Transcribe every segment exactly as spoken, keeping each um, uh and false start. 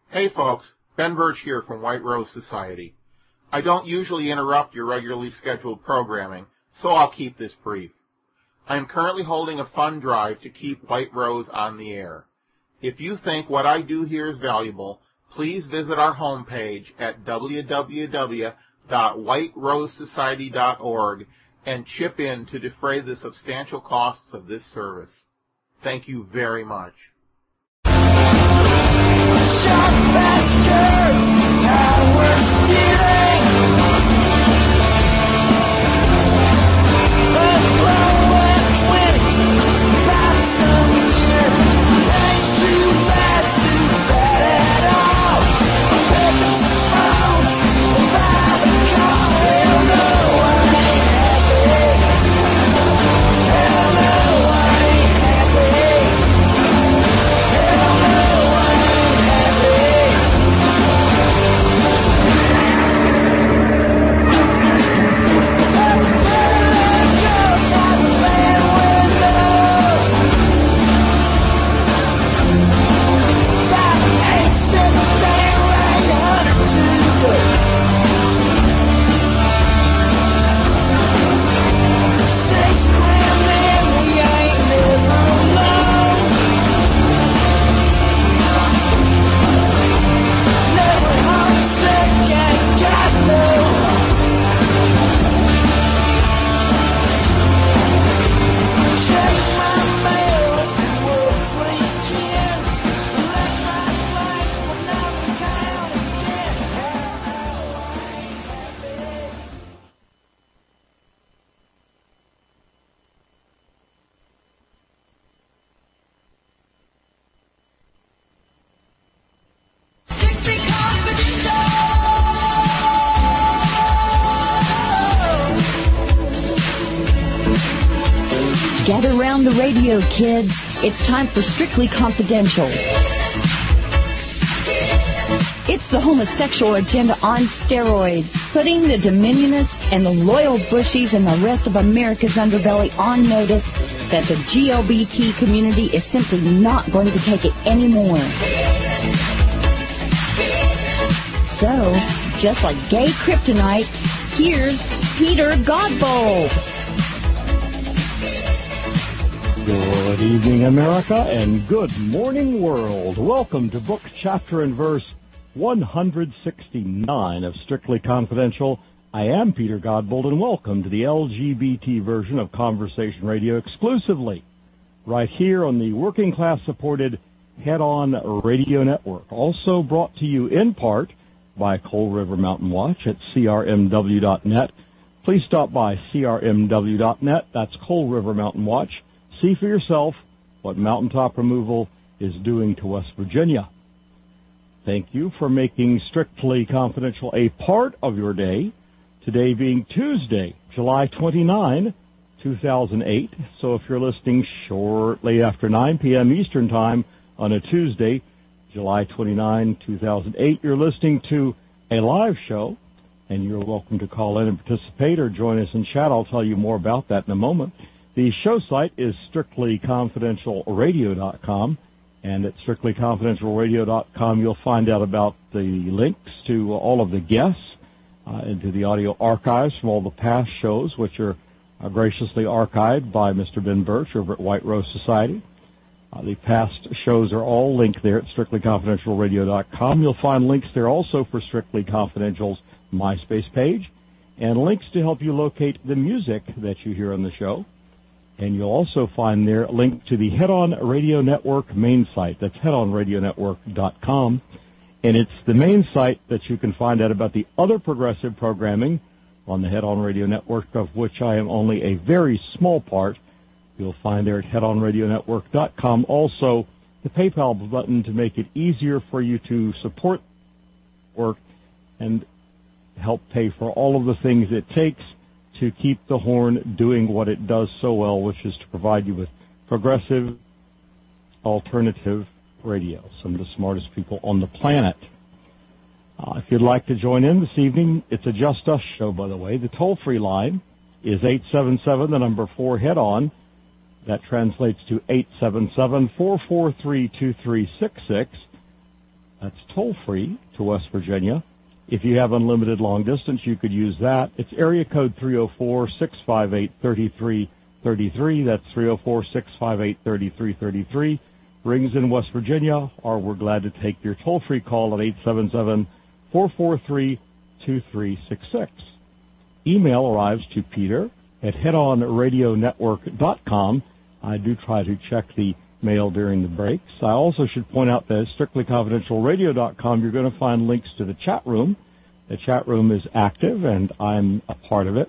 Hey folks, Ben Birch here from White Rose Society. I don't usually interrupt your regularly scheduled programming, so I'll keep this brief. I am currently holding a fund drive to keep White Rose on the air. If you think what I do here is valuable, please visit our homepage at w w w dot white rose society dot org and chip in to defray the substantial costs of this service. Thank you very much. Get around the radio, kids. It's time for Strictly Confidential. It's the homosexual agenda on steroids, putting the Dominionists and the loyal Bushies and the rest of America's underbelly on notice that the G L B T community is simply not going to take it anymore. So, just like gay kryptonite, here's Peter Godbold. Good evening, America, and good morning, world. Welcome to book, chapter, and verse one hundred sixty-nine of Strictly Confidential. I am Peter Godbold, and welcome to the L G B T version of Conversation Radio exclusively right here on the working-class-supported Head-On Radio Network. Also brought to you in part by Coal River Mountain Watch at c r m w dot net. Please stop by c r m w dot net. That's Coal River Mountain Watch. See for yourself what mountaintop removal is doing to West Virginia. Thank you for making Strictly Confidential a part of your day, today being Tuesday, July twenty-ninth, two thousand eight. So if you're listening shortly after nine p.m. Eastern Time on a Tuesday, July twenty-ninth, two thousand eight, you're listening to a live show, and you're welcome to call in and participate or join us in chat. I'll tell you more about that in a moment. The show site is strictly confidential radio dot com, and at strictly confidential radio dot com you'll find out about the links to all of the guests uh, and to the audio archives from all the past shows, which are uh, graciously archived by Mister Ben Birch over at White Rose Society. Uh, the past shows are all linked there at strictly confidential radio dot com. You'll find links there also for Strictly Confidential's MySpace page, and links to help you locate the music that you hear on the show. And you'll also find there a link to the Head-On Radio Network main site. That's head on radio network dot com. And it's the main site that you can find out about the other progressive programming on the Head-On Radio Network, of which I am only a very small part. You'll find there at head on radio network dot com. Also, the PayPal button to make it easier for you to support work and help pay for all of the things it takes to keep the horn doing what it does so well, which is to provide you with progressive, alternative radio. Some of the smartest people on the planet. Uh, if you'd like to join in this evening, it's a Just Us show, by the way. The toll-free line is eight seven seven, the number four, head-on. That translates to eight seven seven, four four three, two three six six. That's toll-free to West Virginia. If you have unlimited long distance, you could use that. It's area code three oh four, six five eight, three three three three. That's three oh four, six five eight, three three three three. Rings in West Virginia, or we're glad to take your toll-free call at eight seven seven, four four three, two three six six. Email arrives to Peter at head on radio network dot com. I do try to check the mail during the breaks. I also should point out that at strictly confidential radio dot com, you're going to find links to the chat room. The chat room is active, and I'm a part of it.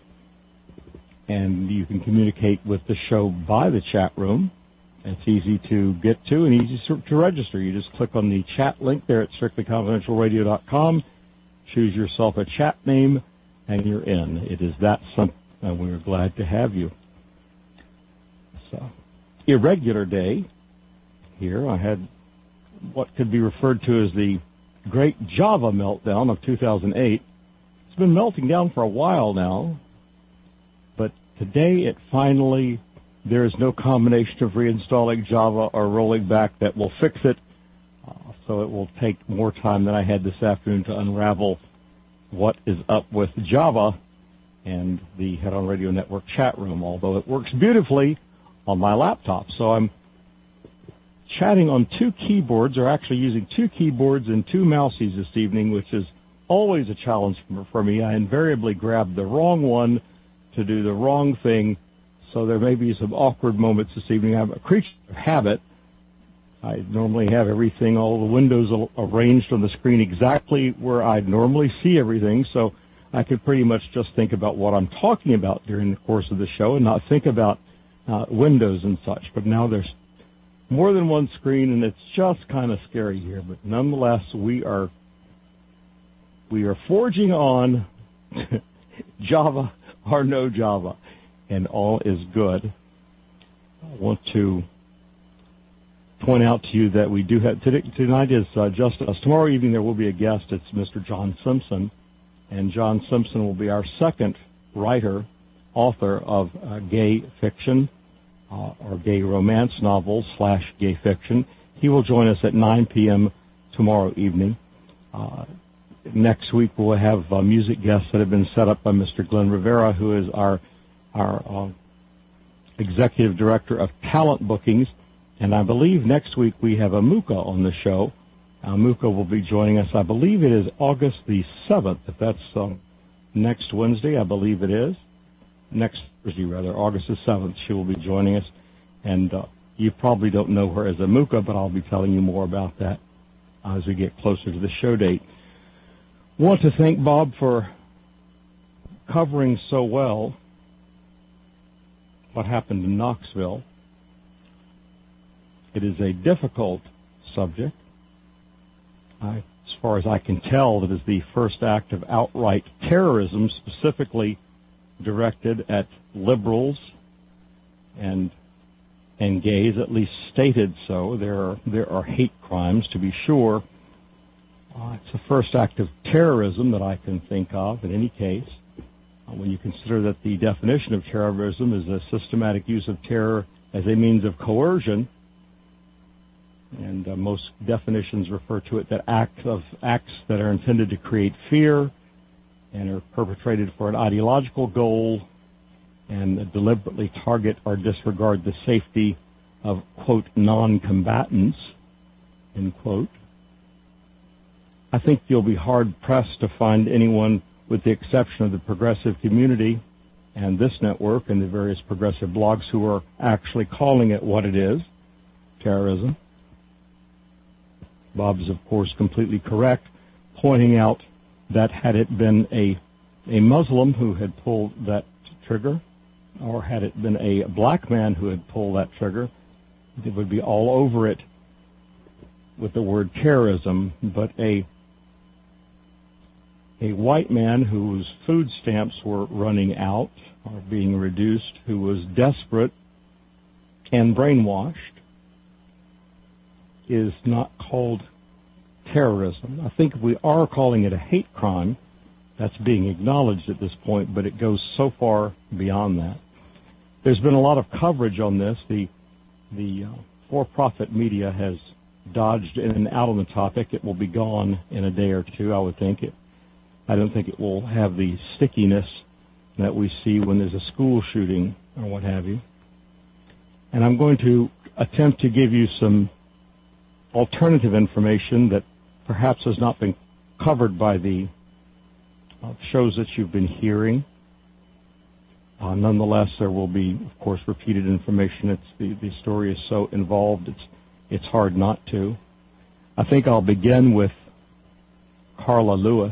And you can communicate with the show by the chat room. It's easy to get to and easy to register. You just click on the chat link there at strictly confidential radio dot com, choose yourself a chat name, and you're in. It is that simple, and we're glad to have you. So, irregular day. Here I had what could be referred to as the Great Java Meltdown of two thousand eight. It's been melting down for a while now, but today it finally, there is no combination of reinstalling Java or rolling back that will fix it, uh, so it will take more time than I had this afternoon to unravel what is up with Java and the Head On Radio Network chat room, although it works beautifully on my laptop. So I'm chatting on two keyboards, or actually using two keyboards and two mousies this evening, which is always a challenge for me. I invariably grab the wrong one to do the wrong thing, so there may be some awkward moments this evening. I'm a creature of habit. I normally have everything, all the windows arranged on the screen exactly where I'd normally see everything, so I could pretty much just think about what I'm talking about during the course of the show and not think about uh, windows and such. But now there's more than one screen, and it's just kind of scary here. But nonetheless, we are we are forging on, Java or no Java, and all is good. I want to point out to you that we do have, today, tonight is uh, just us. Tomorrow evening there will be a guest. It's Mister John Simpson, and John Simpson will be our second writer, author of uh, gay fiction, Uh, or gay romance novels slash gay fiction. He will join us at nine p.m. tomorrow evening. Uh, next week we'll have uh, music guests that have been set up by Mister Glenn Rivera, who is our our uh, executive director of talent bookings. And I believe next week we have Amuka on the show. Amuka will be joining us. I believe it is August the seventh. If that's uh, next Wednesday, I believe it is. Next Thursday, rather, August the seventh, she will be joining us. And uh, you probably don't know her as Amuka, but I'll be telling you more about that as we get closer to the show date. Want to thank Bob for covering so well what happened in Knoxville. It is a difficult subject. I, as far as I can tell, it is the first act of outright terrorism, specifically directed at liberals and and gays, at least stated so. There are there are hate crimes, to be sure. Uh, it's the first act of terrorism that I can think of in any case. Uh, when you consider that the definition of terrorism is a systematic use of terror as a means of coercion, and uh, most definitions refer to it that act of acts that are intended to create fear and are perpetrated for an ideological goal and deliberately target or disregard the safety of, quote, non-combatants, end quote. I think you'll be hard-pressed to find anyone, with the exception of the progressive community and this network and the various progressive blogs, who are actually calling it what it is, terrorism. Bob is, of course, completely correct, pointing out that had it been a a Muslim who had pulled that trigger, or had it been a black man who had pulled that trigger, it would be all over it with the word terrorism. But a a white man whose food stamps were running out or being reduced, who was desperate and brainwashed, is not called terrorism. I think if we are calling it a hate crime, that's being acknowledged at this point, but it goes so far beyond that. There's been a lot of coverage on this. The the uh, for-profit media has dodged in and out on the topic. It will be gone in a day or two, I would think. It, I don't think it will have the stickiness that we see when there's a school shooting or what have you. And I'm going to attempt to give you some alternative information that perhaps has not been covered by the uh, shows that you've been hearing. Uh, nonetheless, there will be, of course, repeated information. It's the, the story is so involved, it's it's hard not to. I think I'll begin with Carla Lewis.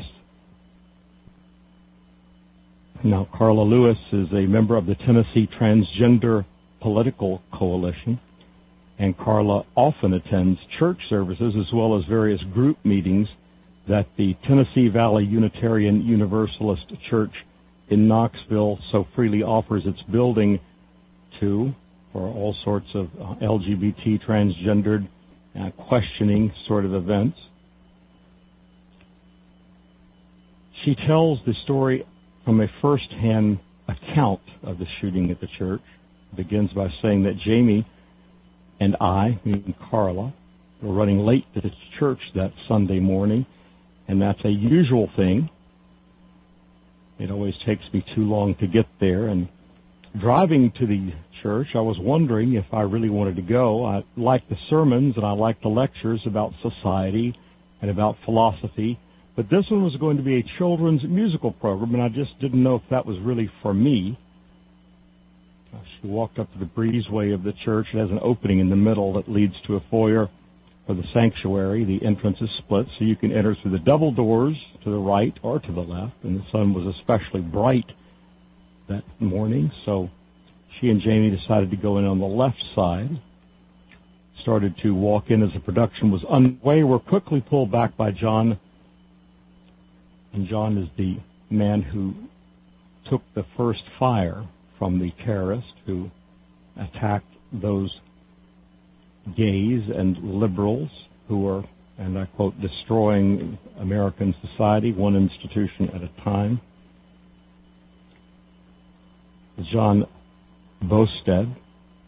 Now, Carla Lewis is a member of the Tennessee Transgender Political Coalition, and Carla often attends church services as well as various group meetings that the Tennessee Valley Unitarian Universalist Church in Knoxville so freely offers its building to for all sorts of uh, L G B T, transgendered, uh, questioning sort of events. She tells the story from a first-hand account of the shooting at the church. It begins by saying that Jamie and I, meaning Carla, were running late to the church that Sunday morning, and that's a usual thing. It always takes me too long to get there, and driving to the church, I was wondering if I really wanted to go. I liked the sermons and I liked the lectures about society and about philosophy, but this one was going to be a children's musical program, and I just didn't know if that was really for me. She walked up to the breezeway of the church. It has an opening in the middle that leads to a foyer for the sanctuary. The entrance is split, so you can enter through the double doors to the right or to the left, and the sun was especially bright that morning, so she and Jamie decided to go in on the left side, started to walk in as the production was underway, were quickly pulled back by John, and John is the man who took the first fire from the terrorist who attacked those gays and liberals who were, and I quote, destroying American society, one institution at a time. John Bosted.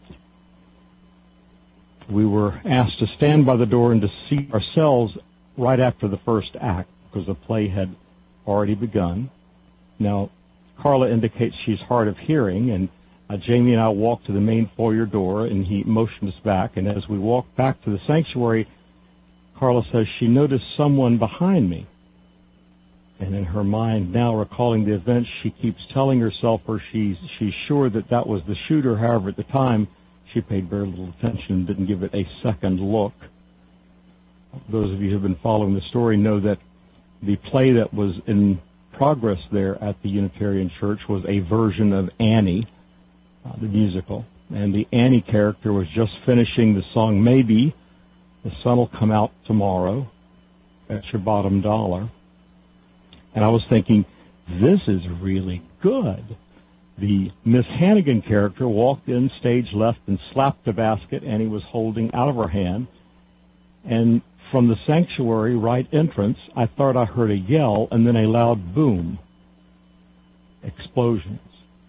We were asked to stand by the door and to seat ourselves right after the first act because the play had already begun. Now, Carla indicates she's hard of hearing, and uh, Jamie and I walked to the main foyer door, and he motioned us back. And as we walked back to the sanctuary, Carla says she noticed someone behind me. And in her mind, now recalling the event, she keeps telling herself, or she's, she's sure that that was the shooter. However, at the time, she paid very little attention and didn't give it a second look. Those of you who have been following the story know that the play that was in progress there at the Unitarian Church was a version of Annie, uh, the musical. And the Annie character was just finishing the song, Maybe the Sun Will Come Out Tomorrow, That's Your Bottom Dollar. And I was thinking, this is really good. The Miss Hannigan character walked in stage left and slapped a basket Annie was holding out of her hand. And from the sanctuary right entrance, I thought I heard a yell and then a loud boom. Explosions.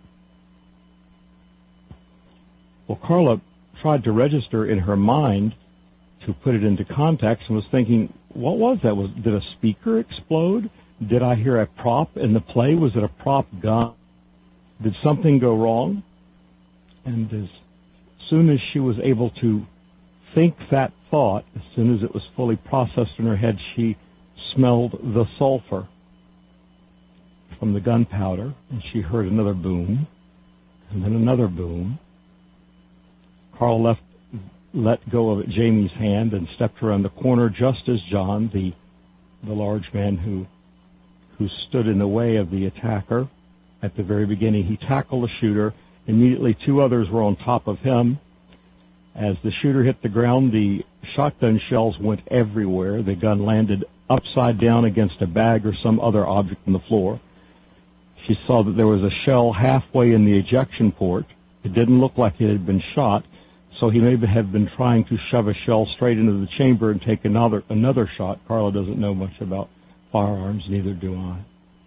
Well, Carla tried to register in her mind to put it into context and was thinking, what was that? Was, did a speaker explode? Did I hear a prop in the play? Was it a prop gun? Did something go wrong? And as soon as she was able to think that thought, as soon as it was fully processed in her head, she smelled the sulfur from the gunpowder, and she heard another boom, and then another boom. Carl left, let go of Jamie's hand and stepped around the corner just as John, the the large man who who stood in the way of the attacker at the very beginning, he tackled the shooter. Immediately, two others were on top of him. As the shooter hit the ground, the shotgun shells went everywhere. The gun landed upside down against a bag or some other object on the floor. She saw that there was a shell halfway in the ejection port. It didn't look like it had been shot, so he may have been trying to shove a shell straight into the chamber and take another another shot. Carla doesn't know much about firearms, neither do I.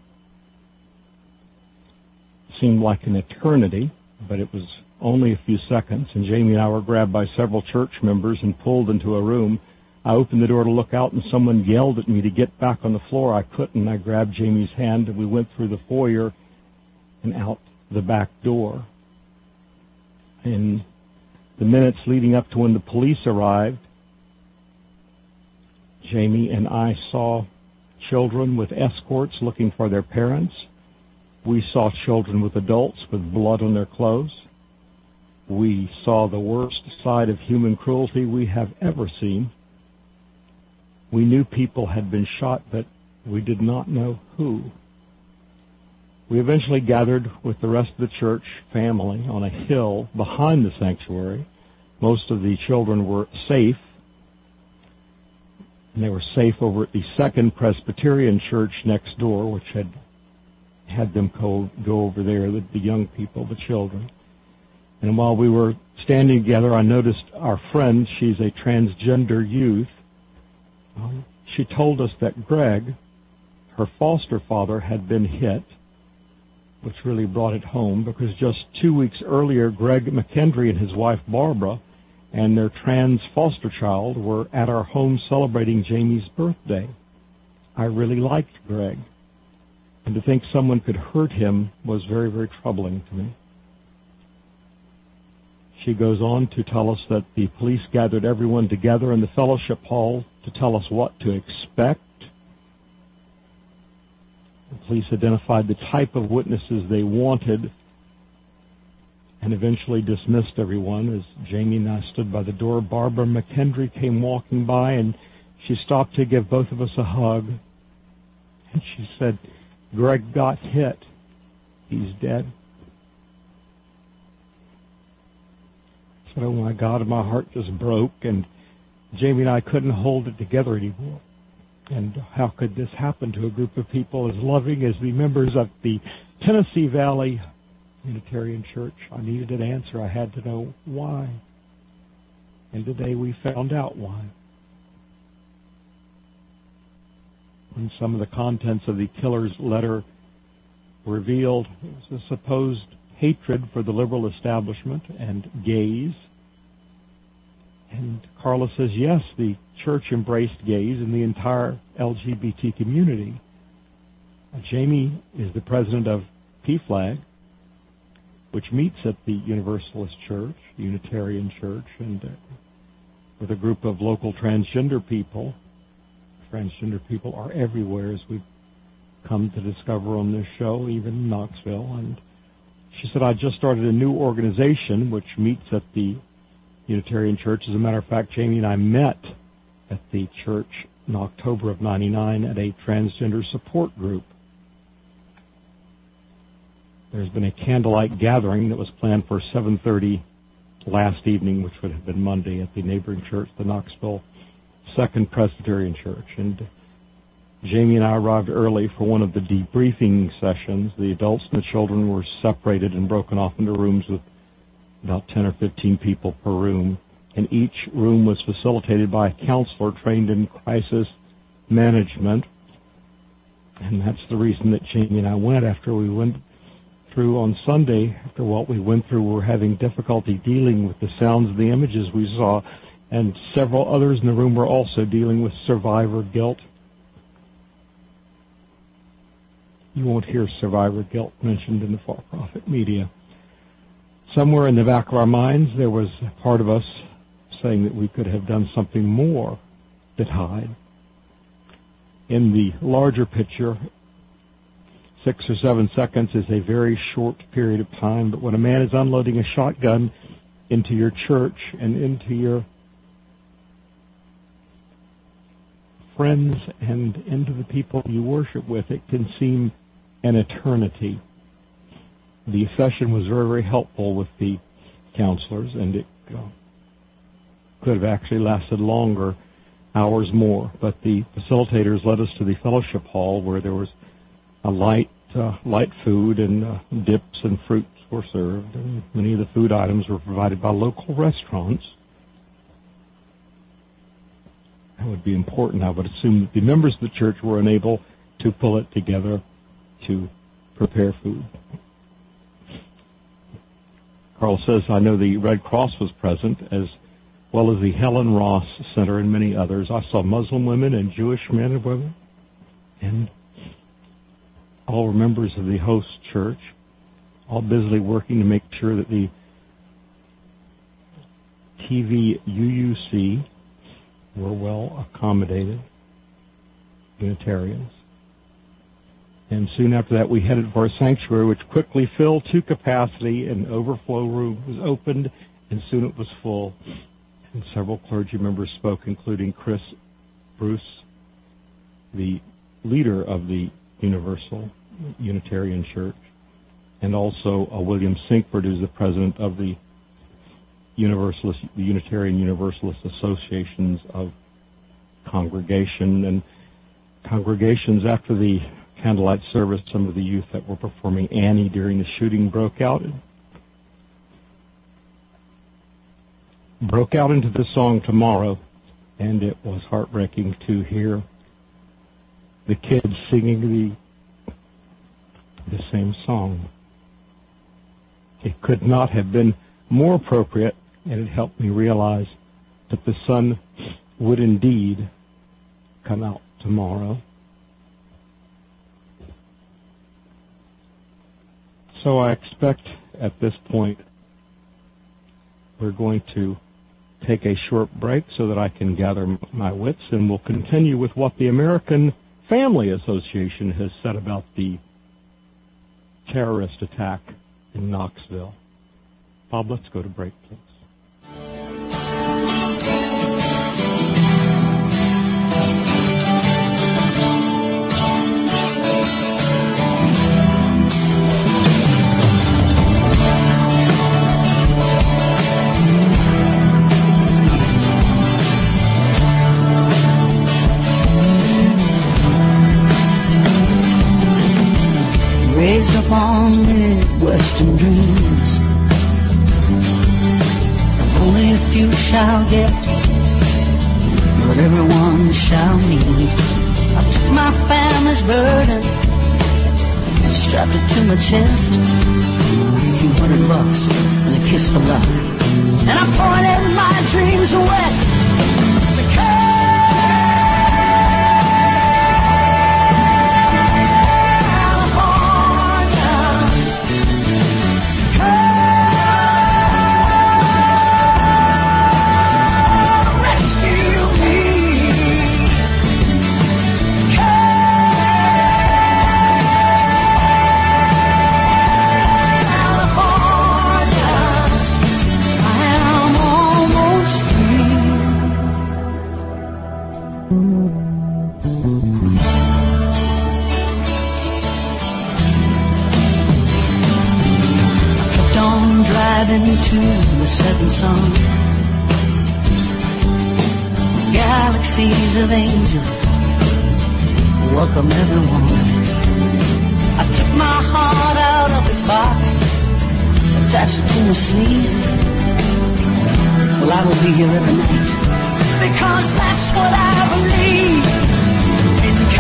It seemed like an eternity, but it was only a few seconds, and Jamie and I were grabbed by several church members and pulled into a room I opened the door to look out, and someone yelled at me to get back on the floor. I couldn't. I grabbed Jamie's hand, and we went through the foyer and out the back door. In the minutes leading up to when the police arrived, Jamie and I saw children with escorts looking for their parents. We saw children with adults with blood on their clothes. We saw the worst side of human cruelty we have ever seen. We knew people had been shot, but we did not know who. We eventually gathered with the rest of the church family on a hill behind the sanctuary. Most of the children were safe, and they were safe over at the Second Presbyterian Church next door, which had had them go, go over there, the, the young people, the children. And while we were standing together, I noticed our friend, she's a transgender youth. Um, she told us that Greg, her foster father, had been hit, which really brought it home, because just two weeks earlier, Greg McKendry and his wife Barbara and their trans foster child were at our home celebrating Jamie's birthday. I really liked Greg, and to think someone could hurt him was very, very troubling to me. She goes on to tell us that the police gathered everyone together in the fellowship hall to tell us what to expect. The police identified the type of witnesses they wanted and eventually dismissed everyone. As Jamie and I stood by the door, Barbara McKendry came walking by, and she stopped to give both of us a hug. And she said, "Greg got hit. He's dead." I said, "Oh my God," and my heart just broke, and Jamie and I couldn't hold it together anymore. And how could this happen to a group of people as loving as the members of the Tennessee Valley Unitarian Church? I needed an answer. I had to know why. And today we found out why. When some of the contents of the killer's letter revealed, it was a supposed hatred for the liberal establishment and gays. And Carla says, yes, the church embraced gays and the entire L G B T community. Uh, Jamie is the president of P FLAG, which meets at the Universalist Church, Unitarian Church, and uh, with a group of local transgender people. Transgender people are everywhere, as we've come to discover on this show, even in Knoxville. And she said, I just started a new organization which meets at the Unitarian Church. As a matter of fact, Jamie and I met at the church in October of ninety-nine at a transgender support group. There's been a candlelight gathering that was planned for seven thirty last evening, which would have been Monday, at the neighboring church, the Knoxville Second Presbyterian Church. And Jamie and I arrived early for one of the debriefing sessions. The adults and the children were separated and broken off into rooms with about ten or fifteen people per room. And each room was facilitated by a counselor trained in crisis management. And that's the reason that Jamie and I went. After we went through on Sunday, after what we went through, we were having difficulty dealing with the sounds of the images we saw. And several others in the room were also dealing with survivor guilt. You won't hear survivor guilt mentioned in the for-profit media. Somewhere in the back of our minds, there was a part of us saying that we could have done something more that hide. In the larger picture, six or seven seconds is a very short period of time, but when a man is unloading a shotgun into your church and into your friends and into the people you worship with, it can seem an eternity. The session was very, very helpful with the counselors, and it uh, could have actually lasted longer, hours more. But the facilitators led us to the fellowship hall, where there was a light, uh, light food, and uh, dips and fruits were served. And many of the food items were provided by local restaurants. That would be important. I would assume that the members of the church were unable to pull it together to prepare food. Carl says, I know the Red Cross was present, as well as the Helen Ross Center and many others. I saw Muslim women and Jewish men and women, and all were members of the host church, all busily working to make sure that the T V U U C were well accommodated, Unitarians. And soon after that, we headed for our sanctuary, which quickly filled to capacity. An overflow room was opened, and soon it was full. And several clergy members spoke, including Chris Bruce, the leader of the Universal Unitarian Church, and also uh, William Sinkford, who's the president of the Universalist, the Unitarian Universalist Associations of Congregation and congregations. After the candlelight service, some of the youth that were performing Annie during the shooting broke out broke out into the song Tomorrow, and it was heartbreaking to hear the kids singing the the same song. It could not have been more appropriate, and it helped me realize that the sun would indeed come out tomorrow. So I expect at this point we're going to take a short break so that I can gather my wits, and we'll continue with what the American Family Association has said about the terrorist attack in Knoxville. Bob, let's go to break, please. Raised up on Midwestern dreams, only a few shall get what everyone shall need. I took my family's burden, strapped it to my chest, a few hundred bucks and a kiss for luck, and I pointed my dreams west to come. To the setting sun, galaxies of angels welcome everyone. I took my heart out of its box, attached it to my sleeve. Well, I will be here every night, because that's what I believe in.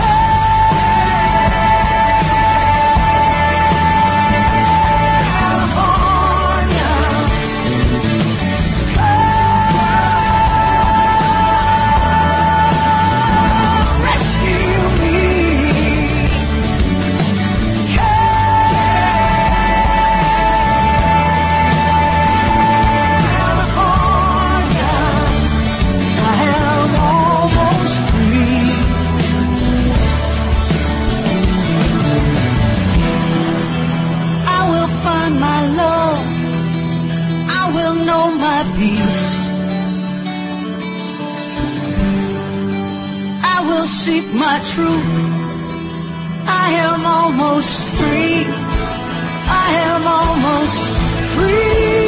Seek my truth. I am almost free. I am almost free.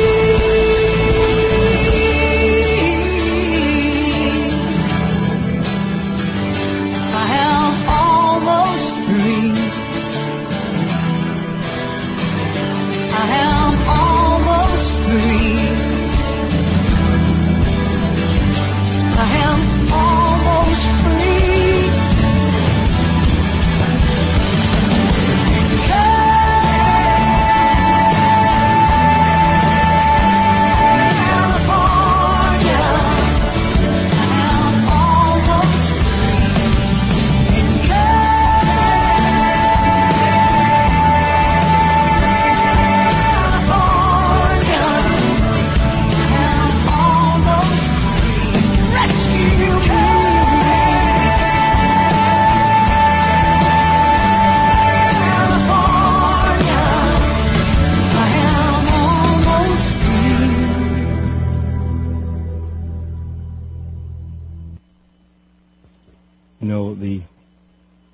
I am almost free. I am almost free. I am almost free.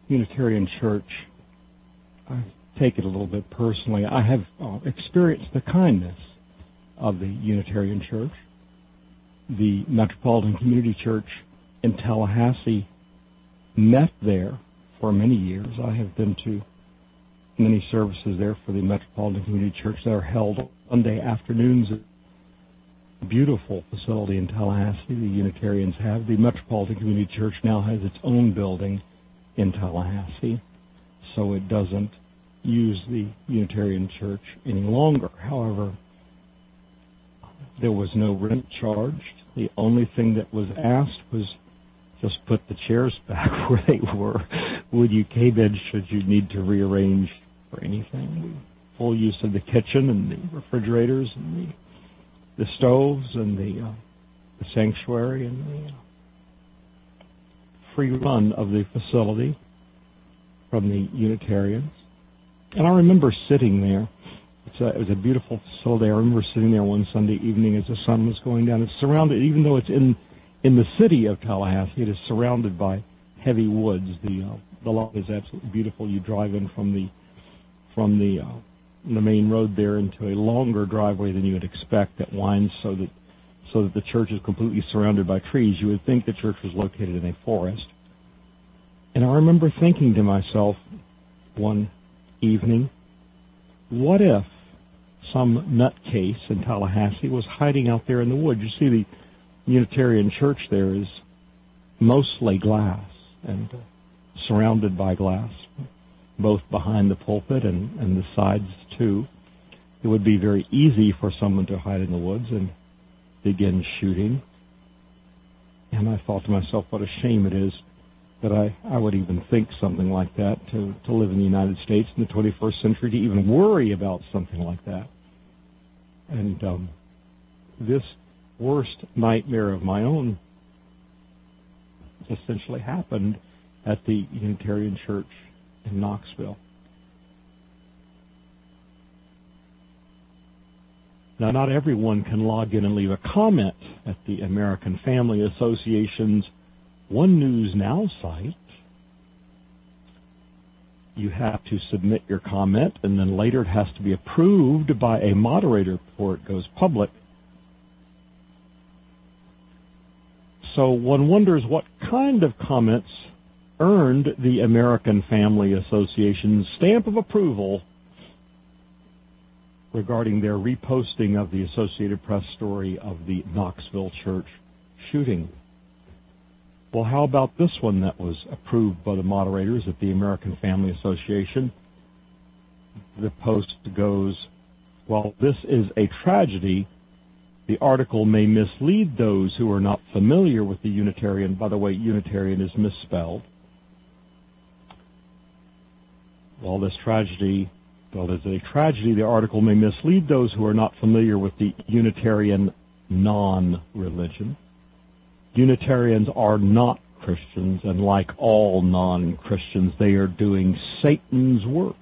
Unitarian Church, I take it a little bit personally. I have uh, experienced the kindness of the Unitarian Church. The Metropolitan Community Church in Tallahassee met there for many years. I have been to many services there for the Metropolitan Community Church that are held Sunday afternoons. Beautiful facility in Tallahassee the Unitarians have. The Metropolitan Community Church now has its own building in Tallahassee, so it doesn't use the Unitarian Church any longer. However, there was no rent charged. The only thing that was asked was just put the chairs back where they were. Would you cave in should you need to rearrange for anything? We, full use of the kitchen and the refrigerators and the the stoves and the, uh, the sanctuary and the uh, free run of the facility from the Unitarians. And I remember sitting there. It's a, it was a beautiful facility. I remember sitting there one Sunday evening as the sun was going down. It's surrounded, even though it's in in the city of Tallahassee, it is surrounded by heavy woods. The uh, the lot is absolutely beautiful. You drive in from the from the uh, the main road there into a longer driveway than you would expect that winds so that so that the church is completely surrounded by trees. You would think the church was located in a forest. And I remember thinking to myself one evening, what if some nutcase in Tallahassee was hiding out there in the woods? You see, the Unitarian Church there is mostly glass and uh, surrounded by glass, both behind the pulpit and, and the sides too. It would be very easy for someone to hide in the woods and begin shooting. And I thought to myself, what a shame it is that I, I would even think something like that, to, to live in the United States in the twenty-first century, to even worry about something like that. And um, this worst nightmare of my own essentially happened at the Unitarian Church in Knoxville. Now, not everyone can log in and leave a comment at the American Family Association's One News Now site. You have to submit your comment, and then later it has to be approved by a moderator before it goes public. So one wonders what kind of comments earned the American Family Association's stamp of approval regarding their reposting of the Associated Press story of the Knoxville church shooting. Well, how about this one that was approved by the moderators at the American Family Association? The post goes, while this is a tragedy, the article may mislead those who are not familiar with the Unitarian. By the way, Unitarian is misspelled. While this tragedy, well, there's a tragedy, the article may mislead those who are not familiar with the Unitarian non-religion. Unitarians are not Christians, and like all non-Christians, they are doing Satan's work.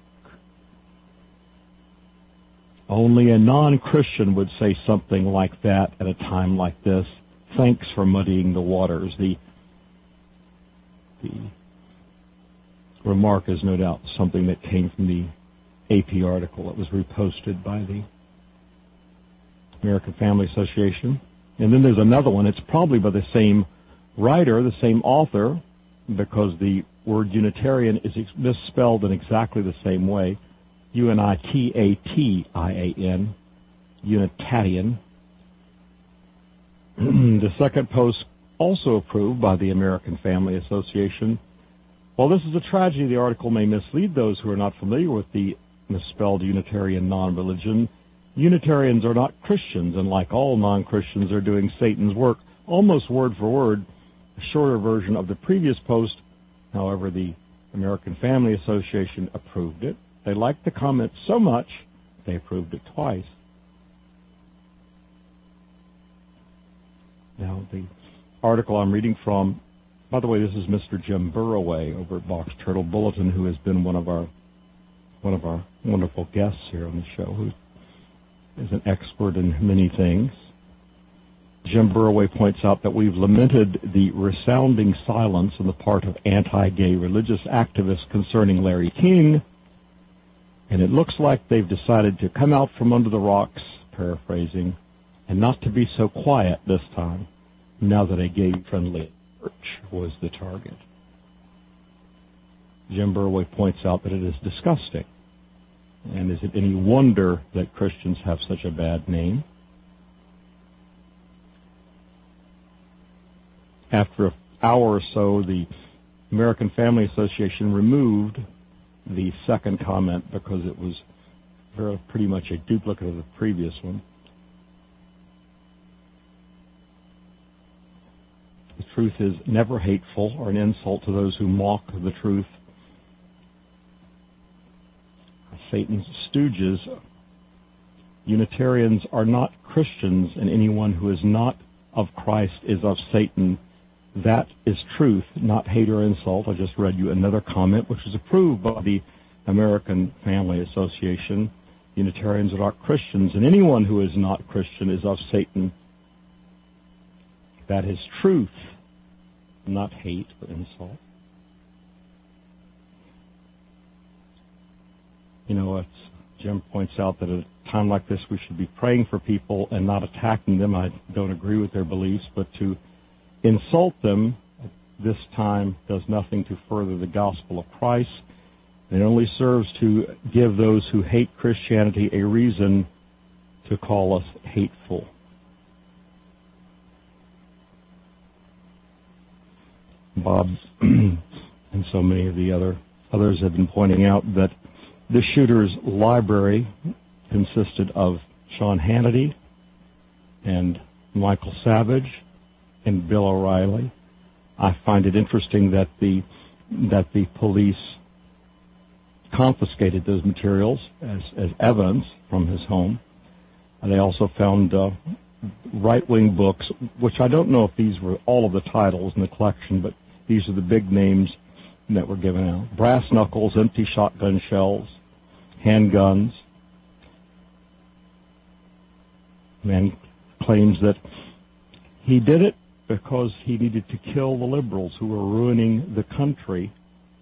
Only a non-Christian would say something like that at a time like this. Thanks for muddying the waters. The, the remark is no doubt something that came from the A P article that was reposted by the American Family Association. And then there's another one. It's probably by the same writer, the same author, because the word Unitarian is misspelled in exactly the same way. U N I T A T I A N, Unitarian. The second post, also approved by the American Family Association. While this is a tragedy, the article may mislead those who are not familiar with the misspelled Unitarian non-religion. Unitarians are not Christians, and like all non-Christians, are doing Satan's work, almost word for word, a shorter version of the previous post. However, the American Family Association approved it. They liked the comment so much, they approved it twice. Now, the article I'm reading from, by the way, this is Mister Jim Burraway over at Box Turtle Bulletin, who has been one of our one of our wonderful guests here on the show, who is an expert in many things. Jim Burraway points out that we've lamented the resounding silence on the part of anti-gay religious activists concerning Larry King, and it looks like they've decided to come out from under the rocks, paraphrasing, and not to be so quiet this time, now that a gay-friendly church was the target. Jim Burraway points out that it is disgusting, and is it any wonder that Christians have such a bad name? After an hour or so, the American Family Association removed the second comment because it was very, pretty much a duplicate of the previous one. The truth is never hateful or an insult to those who mock the truth. Satan's stooges. Unitarians are not Christians, and anyone who is not of Christ is of Satan. That is truth, not hate or insult. I just read you another comment which was approved by the American Family Association. Unitarians are not Christians, and anyone who is not Christian is of Satan. That is truth, not hate or insult. You know, it's, Jim points out that at a time like this we should be praying for people and not attacking them. I don't agree with their beliefs, but to insult them at this time does nothing to further the gospel of Christ. It only serves to give those who hate Christianity a reason to call us hateful. Bob and so many of the other others have been pointing out that the shooter's library consisted of Sean Hannity and Michael Savage and Bill O'Reilly. I find it interesting that the that the police confiscated those materials as, as evidence from his home. And they also found uh, right-wing books, which I don't know if these were all of the titles in the collection, but these are the big names that were given out. Brass knuckles, empty shotgun shells, handguns. Man claims that he did it because he needed to kill the liberals who were ruining the country.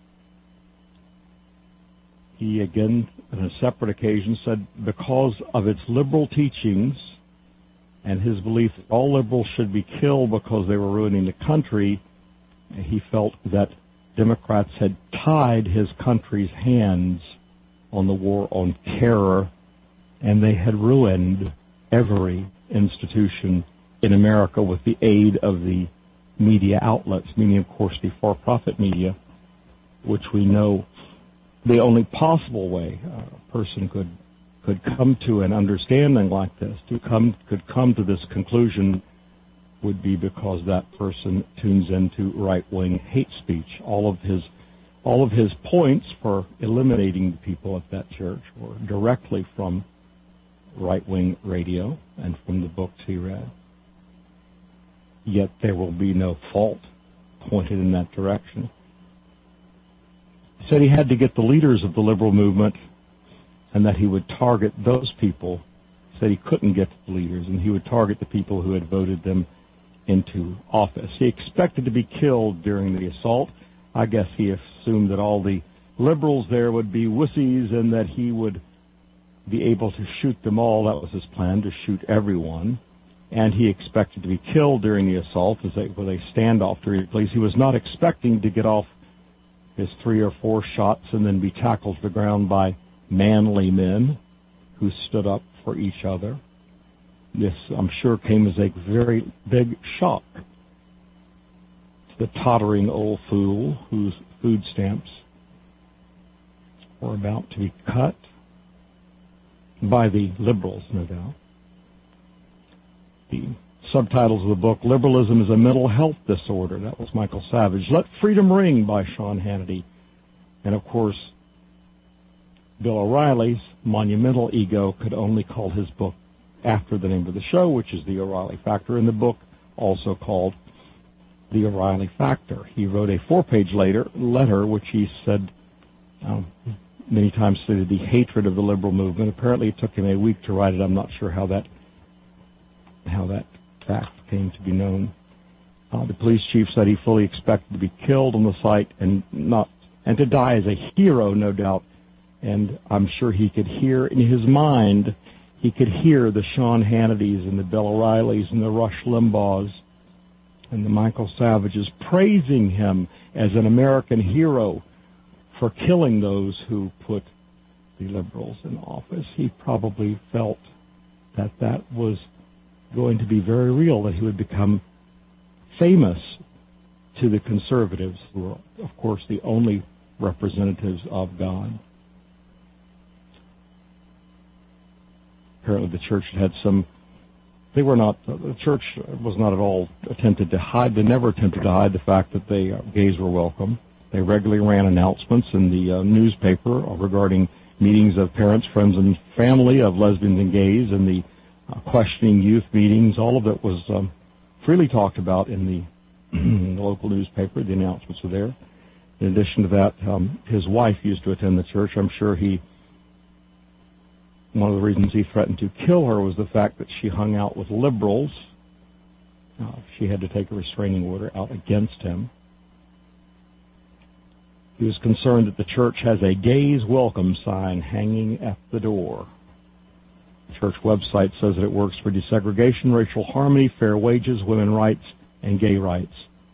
He again, on a separate occasion, said because of its liberal teachings and his belief that all liberals should be killed because they were ruining the country, he felt that Democrats had tied his country's hands on the war on terror, and they had ruined every institution in America with the aid of the media outlets, meaning, of course, the for-profit media, which we know the only possible way a person could could come to an understanding like this, to come could come to this conclusion, would be because that person tunes into right-wing hate speech. All of his all of his points for eliminating the people at that church were directly from right-wing radio and from the books he read. Yet there will be no fault pointed in that direction. He said he had to get the leaders of the liberal movement and that he would target those people. He said he couldn't get to the leaders and he would target the people who had voted them into office. He expected to be killed during the assault. I guess he assumed that all the liberals there would be wussies and that he would be able to shoot them all. That was his plan, to shoot everyone. And he expected to be killed during the assault as they, with a standoff to the police. He was not expecting to get off his three or four shots and then be tackled to the ground by manly men who stood up for each other. This, I'm sure, came as a very big shock to the tottering old fool whose food stamps were about to be cut by the liberals, no doubt. The subtitles of the book, Liberalism is a Mental Health Disorder. That was Michael Savage. Let Freedom Ring by Sean Hannity. And, of course, Bill O'Reilly's monumental ego could only call his book after the name of the show, which is The O'Reilly Factor, and the book also called The O'Reilly Factor. He wrote a four-page later, letter which he said um, many times stated the hatred of the liberal movement. Apparently it took him a week to write it. I'm not sure how that how that fact came to be known. Uh, the police chief said he fully expected to be killed on the site and not and to die as a hero, no doubt. And I'm sure he could hear in his mind, he could hear the Sean Hannitys and the Bill O'Reillys and the Rush Limbaughs and the Michael Savages praising him as an American hero for killing those who put the liberals in office. He probably felt that that was going to be very real, that he would become famous to the conservatives, who are, of course, the only representatives of God. Apparently the church had some, they were not, the church was not at all attempted to hide, they never attempted to hide the fact that they, uh, gays were welcome. They regularly ran announcements in the uh, newspaper regarding meetings of parents, friends, and family of lesbians and gays, and the uh, questioning youth meetings. All of it was um, freely talked about in the, in the local newspaper. The announcements were there. In addition to that, um, his wife used to attend the church. I'm sure he, one of the reasons he threatened to kill her was the fact that she hung out with liberals. Uh, she had to take a restraining order out against him. He was concerned that the church has a gays welcome sign hanging at the door. The church website says that it works for desegregation, racial harmony, fair wages, women's rights, and gay rights.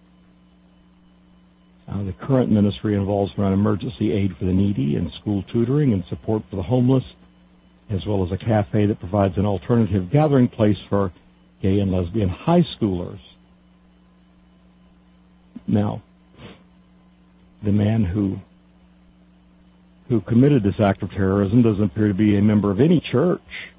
Uh, the current ministry involves around emergency aid for the needy and school tutoring and support for the homeless, as well as a cafe that provides an alternative gathering place for gay and lesbian high schoolers. Now, the man who who committed this act of terrorism doesn't appear to be a member of any church,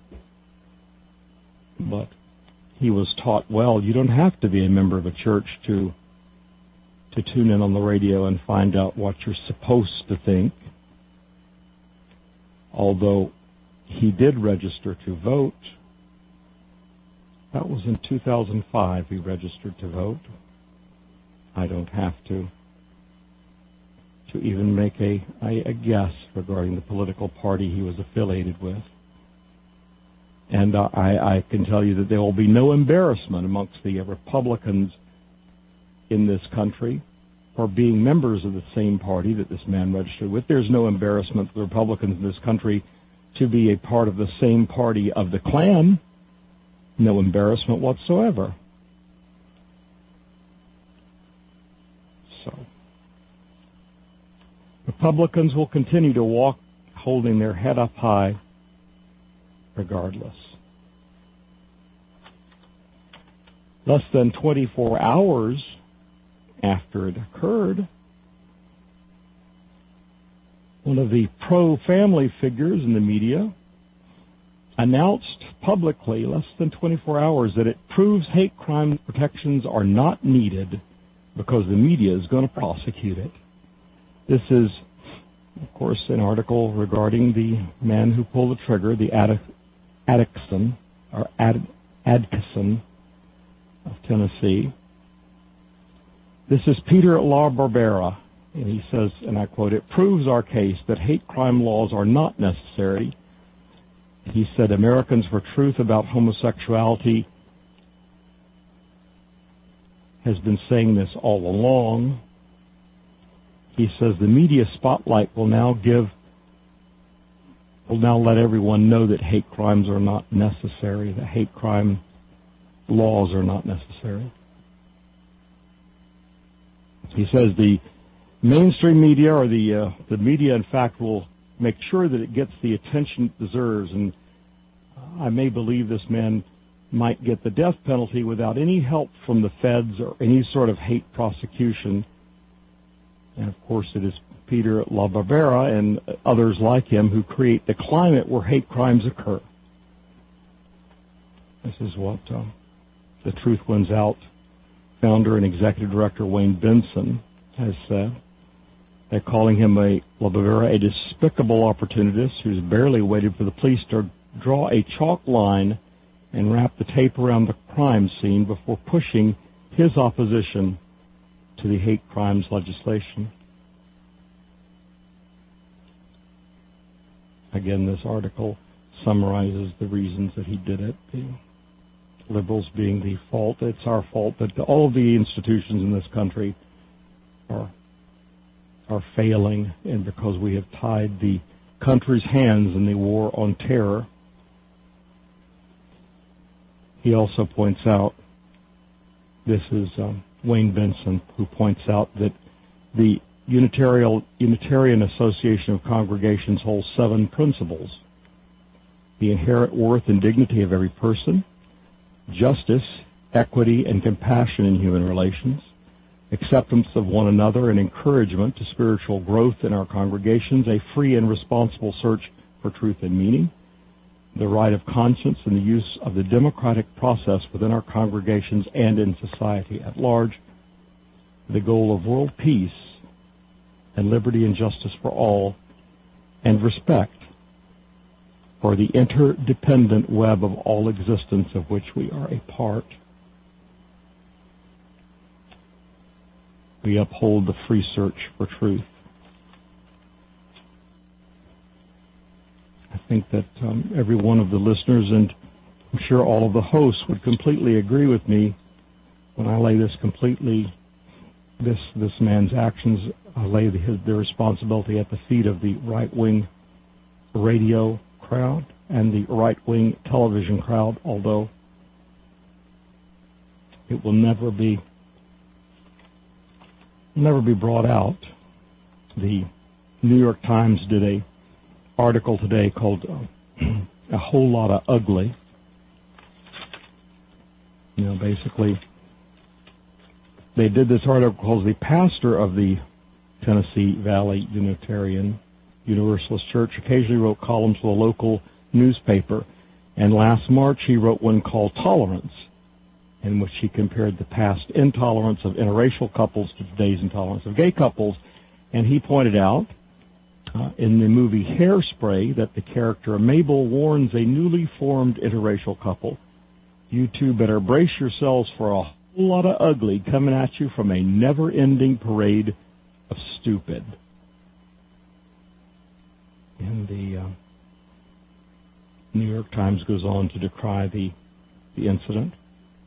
but he was taught, well, you don't have to be a member of a church to to tune in on the radio and find out what you're supposed to think. Although he did register to vote. That was in two thousand five he registered to vote. I don't have to to even make a, a, a guess regarding the political party he was affiliated with. And uh, I, I can tell you that there will be no embarrassment amongst the uh, Republicans in this country for being members of the same party that this man registered with. There's no embarrassment for the Republicans in this country to be a part of the same party of the Klan. No embarrassment whatsoever. So, Republicans will continue to walk holding their head up high regardless. Less than twenty-four hours after it occurred, one of the pro-family figures in the media announced publicly, less than twenty-four hours, that it proves hate crime protections are not needed because the media is going to prosecute it. This is, of course, an article regarding the man who pulled the trigger, the Atkinson, or Ad, Atkinson of Tennessee. This is Peter LaBarbera, and he says, and I quote, "It proves our case that hate crime laws are not necessary." He said, "Americans for Truth about homosexuality has been saying this all along." He says the media spotlight will now give, will now let everyone know that hate crimes are not necessary, that hate crime laws are not necessary. He says the mainstream media, or the uh, the media, in fact, will make sure that it gets the attention it deserves. And I may believe this man might get the death penalty without any help from the feds or any sort of hate prosecution. And, of course, it is Peter LaBarbera and others like him who create the climate where hate crimes occur. This is what uh, the Truth Wins Out founder and executive director Wayne Benson has said. They're calling him a LaBarbera a despicable opportunist who's barely waited for the police to draw a chalk line and wrap the tape around the crime scene before pushing his opposition to the hate crimes legislation. Again, this article summarizes the reasons that he did it. The liberals being the fault. It's our fault that all of the institutions in this country are are failing, and because we have tied the country's hands in the war on terror. He also points out, this is um, Wayne Benson, who points out that the Unitarian, Unitarian Association of Congregations holds seven principles: the inherent worth and dignity of every person, justice, equity, and compassion in human relations, acceptance of one another and encouragement to spiritual growth in our congregations, a free and responsible search for truth and meaning, the right of conscience and the use of the democratic process within our congregations and in society at large, the goal of world peace and liberty and justice for all, and respect for the interdependent web of all existence of which we are a part. We uphold the free search for truth. I think that um, every one of the listeners, and I'm sure all of the hosts, would completely agree with me when I lay this completely, this this man's actions, I lay the, his, the responsibility at the feet of the right-wing radio crowd and the right-wing television crowd, although it will never be never be brought out. The New York Times did a article today called uh, A Whole Lot of Ugly. You know, basically, they did this article because the pastor of the Tennessee Valley Unitarian Universalist Church occasionally wrote columns for the local newspaper, and last March he wrote one called Tolerance, in which he compared the past intolerance of interracial couples to today's intolerance of gay couples. And he pointed out uh, in the movie Hairspray that the character Mabel warns a newly formed interracial couple, "You two better brace yourselves for a whole lot of ugly coming at you from a never-ending parade of stupid." And the uh, New York Times goes on to decry the, the incident.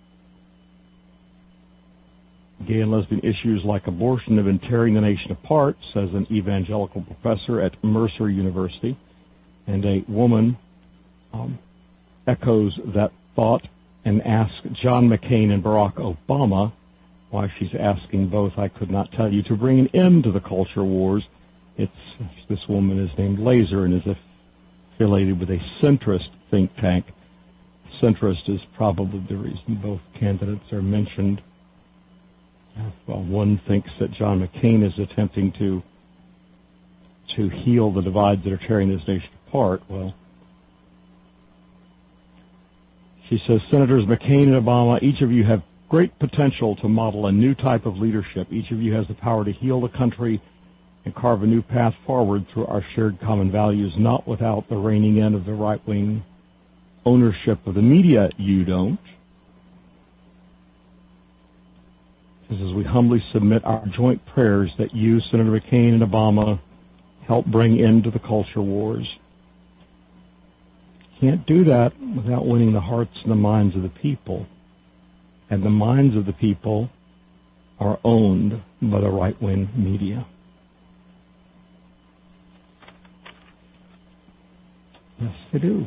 Gay and lesbian issues like abortion have been tearing the nation apart, says an evangelical professor at Mercer University. And a woman um, echoes that thought and asks John McCain and Barack Obama, why she's asking both, I could not tell you, to bring an end to the culture wars. It's this woman is named Laser and is affiliated with a centrist think tank. Centrist is probably the reason both candidates are mentioned. Well, one thinks that John McCain is attempting to to heal the divides that are tearing this nation apart. Well, she says, Senators McCain and Obama, each of you have great potential to model a new type of leadership. Each of you has the power to heal the country and carve a new path forward through our shared common values, not without the reining in of the right-wing ownership of the media. You don't. This is, we humbly submit our joint prayers that you, Senator McCain and Obama, help bring end to the culture wars. Can't do that without winning the hearts and the minds of the people. And the minds of the people are owned by the right-wing media. Yes, they do.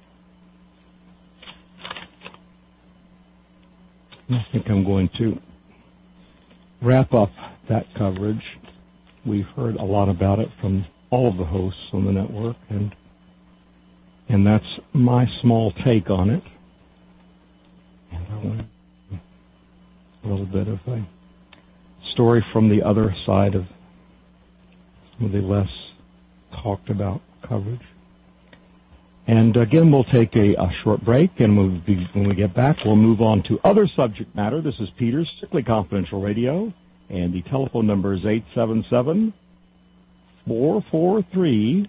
I think I'm going to wrap up that coverage. We've heard a lot about it from all of the hosts on the network, and and that's my small take on it. And I want a little bit of a story from the other side of some of the less talked about coverage. And again, we'll take a, a short break, and we'll be, when we get back, we'll move on to other subject matter. This is Peter's Strictly Confidential Radio, and the telephone number is eight seven seven, four four three,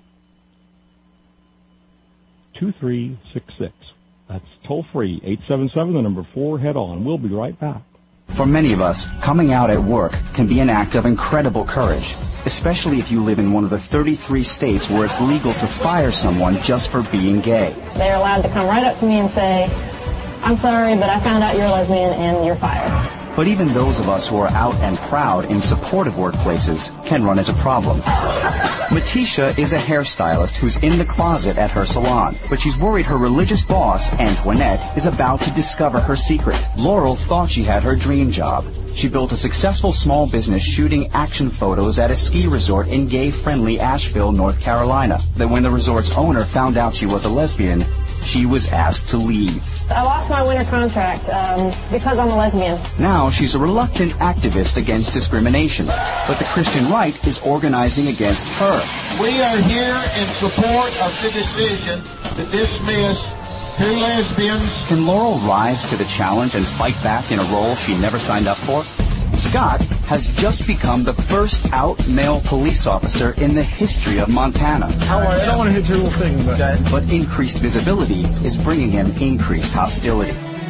two three six six. That's toll-free, eight seven seven, the number four, head on. We'll be right back. For many of us, coming out at work can be an act of incredible courage, especially if you live in one of the thirty-three states where it's legal to fire someone just for being gay. They're allowed to come right up to me and say, I'm sorry, but I found out you're a lesbian and you're fired. But even those of us who are out and proud in supportive workplaces can run into problems. Matisha is a hairstylist who's in the closet at her salon, but she's worried her religious boss, Antoinette, is about to discover her secret. Laurel thought she had her dream job. She built a successful small business shooting action photos at a ski resort in gay-friendly Asheville, North Carolina. But when the resort's owner found out she was a lesbian, she was asked to leave. I lost my winter contract um, because I'm a lesbian. Now she's a reluctant activist against discrimination, but the Christian right is organizing against her. We are here in support of the decision to dismiss two lesbians. Can Laurel rise to the challenge and fight back in a role she never signed up for? Scott has just become the first out male police officer in the history of Montana. How are you? I don't want to hit your little thing, but... But increased visibility is bringing him increased hostility.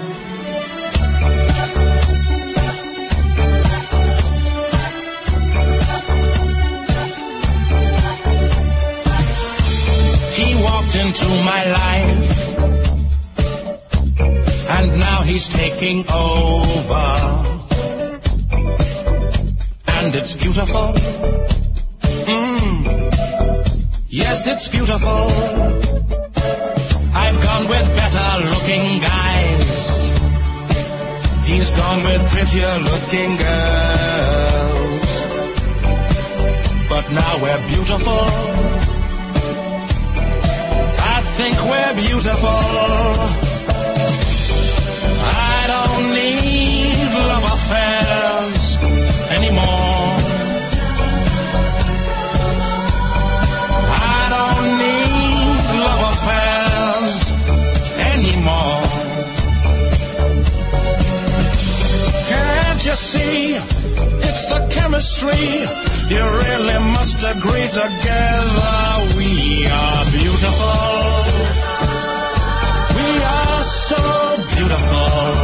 He walked into my life, and now he's taking over. And it's beautiful. Mm. Yes, it's beautiful. I've gone with better looking guys. He's gone with prettier looking girls. But now we're beautiful. I think we're beautiful. I don't need love affairs anymore. I don't need love affairs anymore. Can't you see? It's the chemistry. You really must agree together. We are beautiful. We are so beautiful.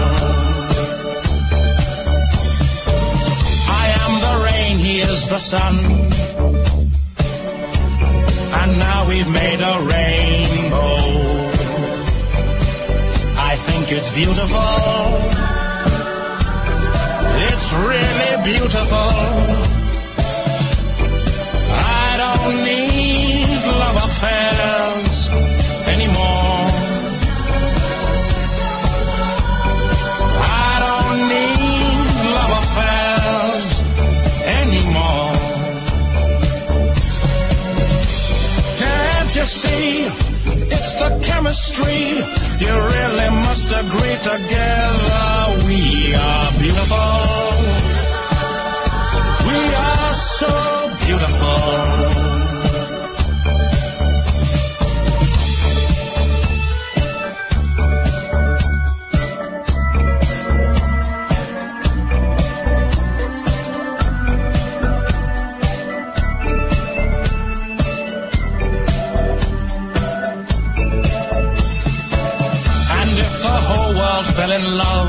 He is the sun, and now we've made a rainbow. I think it's beautiful. It's really beautiful. I don't need love affairs anymore. I don't need love affairs anymore. Can't you see? It's the chemistry. You really must agree together. We are beautiful. We are so beautiful. Fell in love,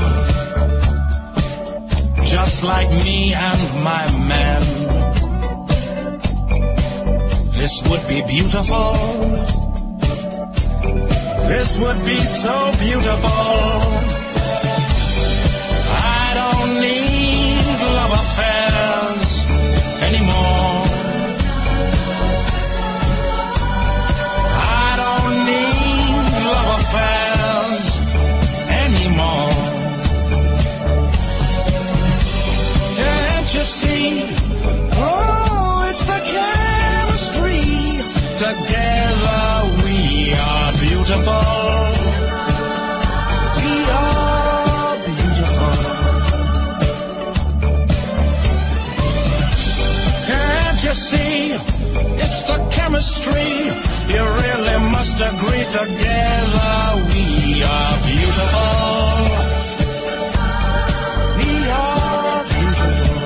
just like me and my man. This would be beautiful. This would be so beautiful. I don't need love affairs anymore. I don't need love affairs anymore. Can't you see? Oh, it's the chemistry. Together we are beautiful. We are beautiful. Can't you see? It's the chemistry. You really must agree together. We are beautiful. We are beautiful.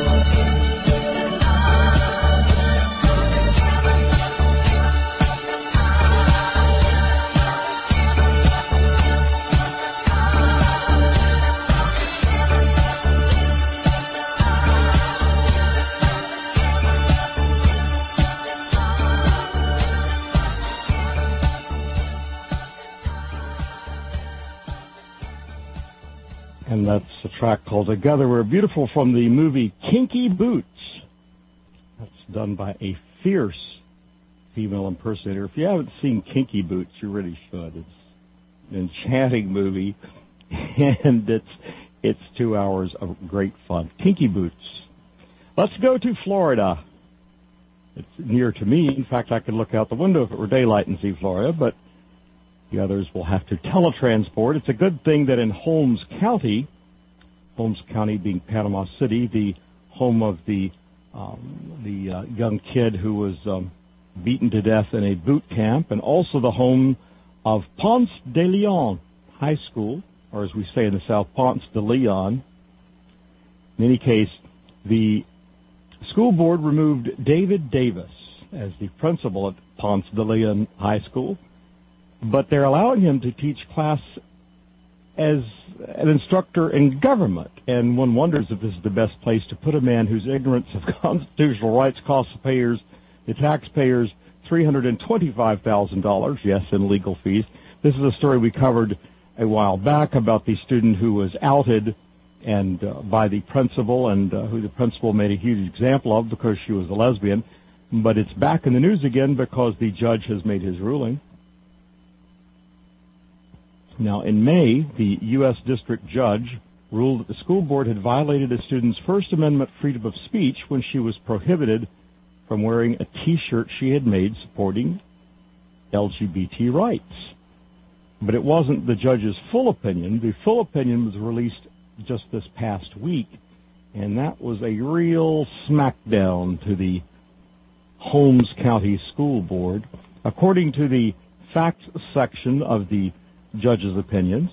And that's a track called Together We're Beautiful from the movie Kinky Boots. That's done by a fierce female impersonator. If you haven't seen Kinky Boots, you really should. It's an enchanting movie, and it's it's two hours of great fun. Kinky Boots. Let's go to Florida. It's near to me. In fact, I could look out the window if it were daylight and see Florida, but the others will have to teletransport. It's a good thing that in Holmes County, Holmes County being Panama City, the home of the um, the uh, young kid who was um, beaten to death in a boot camp, and also the home of Ponce de Leon High School, or as we say in the South, Ponce de Leon. In any case, the school board removed David Davis as the principal at Ponce de Leon High School, but they're allowing him to teach class as an instructor in government. And one wonders if this is the best place to put a man whose ignorance of constitutional rights costs the payers, the taxpayers, three hundred twenty-five thousand dollars, yes, in legal fees. This is a story we covered a while back about the student who was outed and uh, by the principal, and uh, who the principal made a huge example of because she was a lesbian. But it's back in the news again because the judge has made his ruling. Now, in May, the U S district judge ruled that the school board had violated a student's First Amendment freedom of speech when she was prohibited from wearing a T-shirt she had made supporting L G B T rights. But it wasn't the judge's full opinion. The full opinion was released just this past week, and that was a real smackdown to the Holmes County School Board. According to the facts section of the judge's opinions,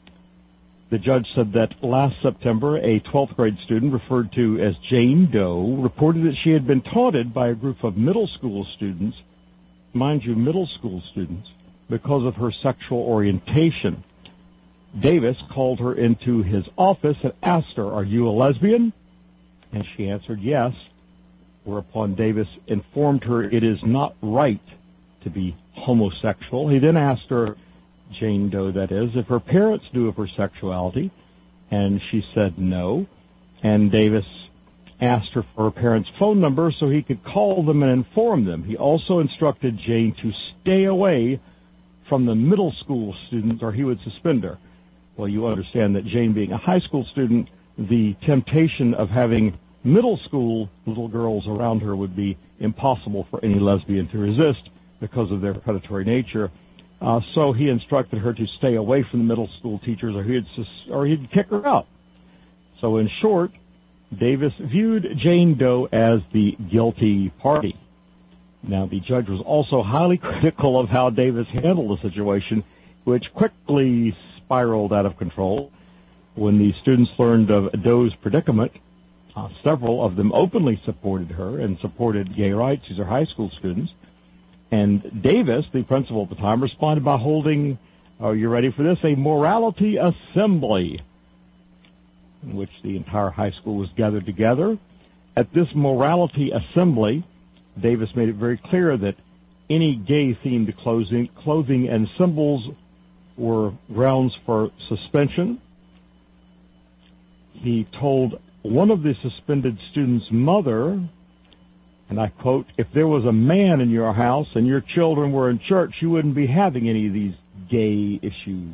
the judge said that last September, a twelfth grade student referred to as Jane Doe reported that she had been taunted by a group of middle school students, mind you, middle school students, because of her sexual orientation. Davis called her into his office and asked her, "Are you a lesbian?" And she answered yes, whereupon Davis informed her it is not right to be homosexual. He then asked her, Jane Doe that is, if her parents knew of her sexuality, and she said no. And Davis asked her for her parents' phone number so he could call them and inform them. He also instructed Jane to stay away from the middle school students or he would suspend her. Well, you understand that Jane being a high school student, the temptation of having middle school little girls around her would be impossible for any lesbian to resist because of their predatory nature. Uh, so he instructed her to stay away from the middle school teachers or he'd, sus- or he'd kick her out. So in short, Davis viewed Jane Doe as the guilty party. Now, the judge was also highly critical of how Davis handled the situation, which quickly spiraled out of control. When the students learned of Doe's predicament, uh, several of them openly supported her and supported gay rights. These are high school students. And Davis, the principal at the time, responded by holding, are you ready for this, a morality assembly, in which the entire high school was gathered together. At this morality assembly, Davis made it very clear that any gay-themed clothing, clothing and symbols were grounds for suspension. He told one of the suspended students' mother, and I quote, if there was a man in your house and your children were in church, you wouldn't be having any of these gay issues.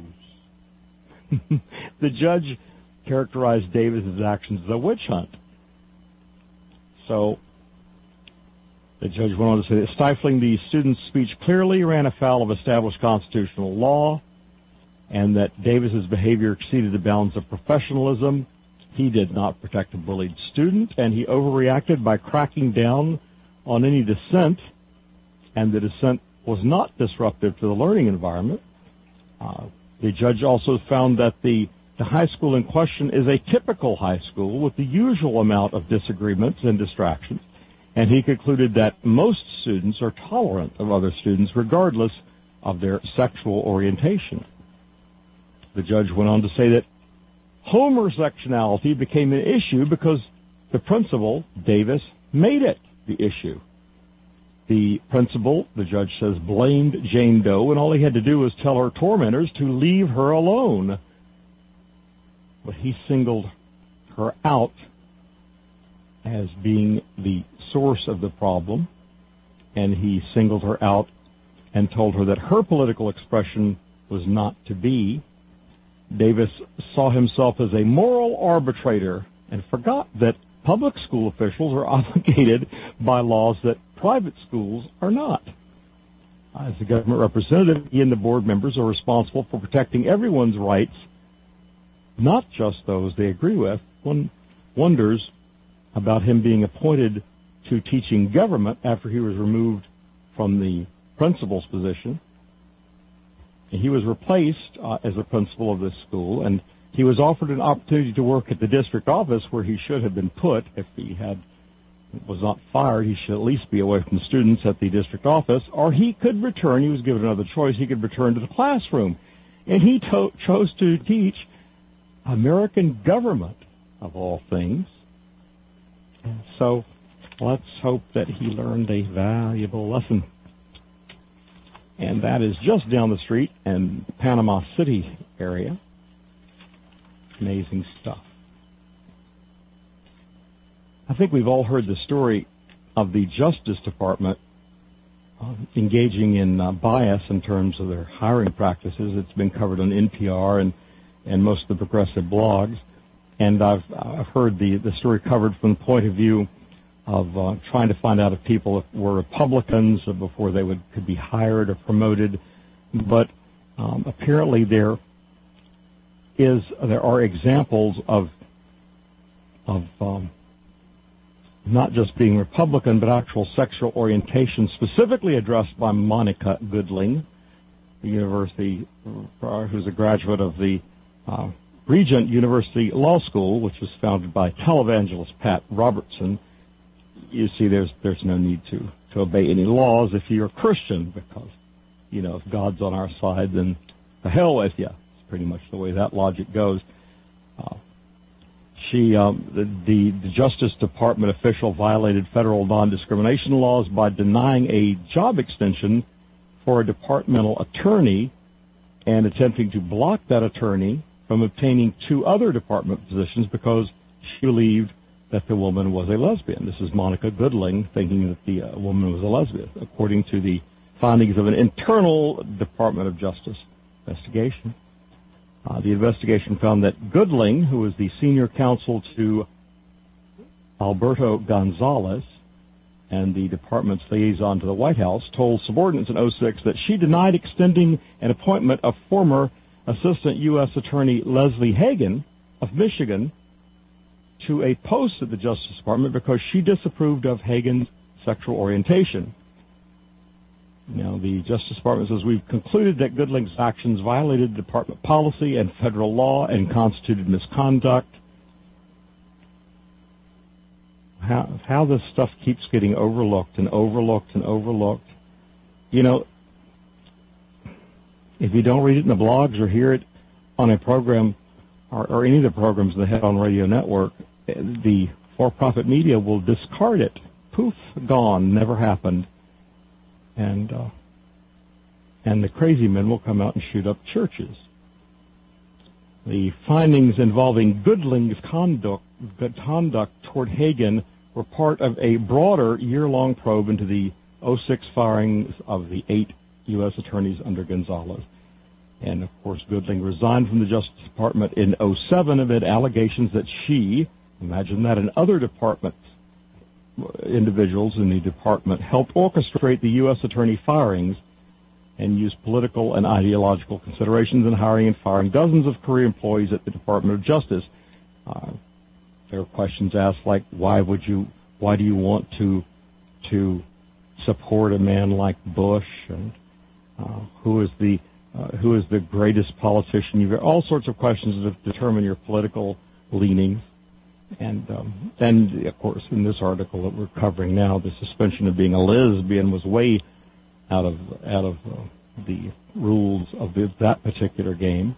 The judge characterized Davis's actions as a witch hunt. So the judge went on to say that stifling the student's speech clearly ran afoul of established constitutional law, and that Davis's behavior exceeded the bounds of professionalism. He did not protect a bullied student, and he overreacted by cracking down on any dissent, and the dissent was not disruptive to the learning environment. Uh, the judge also found that the, the high school in question is a typical high school with the usual amount of disagreements and distractions, and he concluded that most students are tolerant of other students regardless of their sexual orientation. The judge went on to say that homosexuality became an issue because the principal, Davis, made it the issue. The principal, the judge says, blamed Jane Doe, and all he had to do was tell her tormentors to leave her alone. but he singled her out as being the source of the problem, and he singled her out and told her that her political expression was not to be. Davis saw himself as a moral arbitrator and forgot that public school officials are obligated by laws that private schools are not. As a government representative, he and the board members are responsible for protecting everyone's rights, not just those they agree with. One wonders about him being appointed to teaching government after he was removed from the principal's position. He was replaced uh, as a principal of this school, and he was offered an opportunity to work at the district office where he should have been put. If he had was not fired, he should at least be away from the students at the district office, or he could return. He was given another choice. He could return to the classroom, and he to- chose to teach American government, of all things. And so let's hope that he learned a valuable lesson. And that is just down the street in Panama City area. Amazing stuff. I think we've all heard the story of the Justice Department uh, engaging in uh, bias in terms of their hiring practices. It's been covered on N P R and, and most of the progressive blogs. And I've, I've heard the, the story covered from the point of view of uh, trying to find out if people were Republicans before they would could be hired or promoted. But um, apparently there is there are examples of of um, not just being Republican, but actual sexual orientation, specifically addressed by Monica Goodling, the university, uh, who's a graduate of the uh, Regent University Law School, which was founded by televangelist Pat Robertson. You see, there's there's no need to, to obey any laws if you're a Christian, because, you know, if God's on our side, then to hell with you. It's pretty much the way that logic goes. Uh, she, um, the, the, the Justice Department official violated federal non-discrimination laws by denying a job extension for a departmental attorney and attempting to block that attorney from obtaining two other department positions because she believed that the woman was a lesbian. This is Monica Goodling thinking that the uh, woman was a lesbian, according to the findings of an internal Department of Justice investigation. Uh, the investigation found that Goodling, who was the senior counsel to Alberto Gonzalez and the department's liaison to the White House, told subordinates in oh six that she denied extending an appointment of former Assistant U S Attorney Leslie Hagan of Michigan to a post at the Justice Department because she disapproved of Hagan's sexual orientation. Now, the Justice Department says, we've concluded that Goodling's actions violated department policy and federal law and constituted misconduct. How, how this stuff keeps getting overlooked and overlooked and overlooked. You know, if you don't read it in the blogs or hear it on a program or, or any of the programs in the Head On Radio Network, the for-profit media will discard it. Poof, gone, never happened. And uh, and the crazy men will come out and shoot up churches. The findings involving Goodling's conduct, conduct toward Hagan were part of a broader year-long probe into the oh six firings of the eight U S attorneys under Gonzalez. And, of course, Goodling resigned from the Justice Department in oh seven amid allegations that she, imagine that, and other departments, individuals in the department helped orchestrate the U S attorney firings and used political and ideological considerations in hiring and firing dozens of career employees at the Department of Justice. Uh, there were questions asked like, why would you, why do you want to, to support a man like Bush, and uh, who is the, uh, who is the greatest politician you've got? All sorts of questions that determine your political leanings. And, um, and of course, in this article that we're covering now, the suspension of being a lesbian was way out of out of uh, the rules of the, that particular game.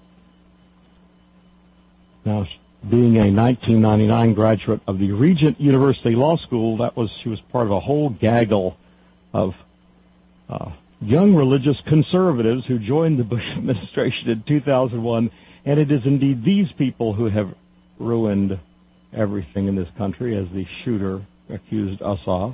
Now, being a nineteen ninety-nine graduate of the Regent University Law School, that was she was part of a whole gaggle of uh, young religious conservatives who joined the Bush administration in two thousand one, and it is indeed these people who have ruined everything in this country, as the shooter accused us of.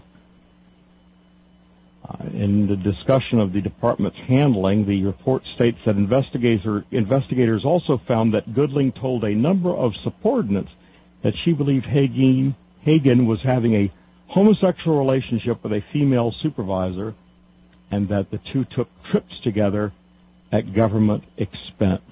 Uh, in the discussion of the department's handling, the report states that investigator, investigators also found that Goodling told a number of subordinates that she believed Hagen, Hagen was having a homosexual relationship with a female supervisor, and that the two took trips together at government expense.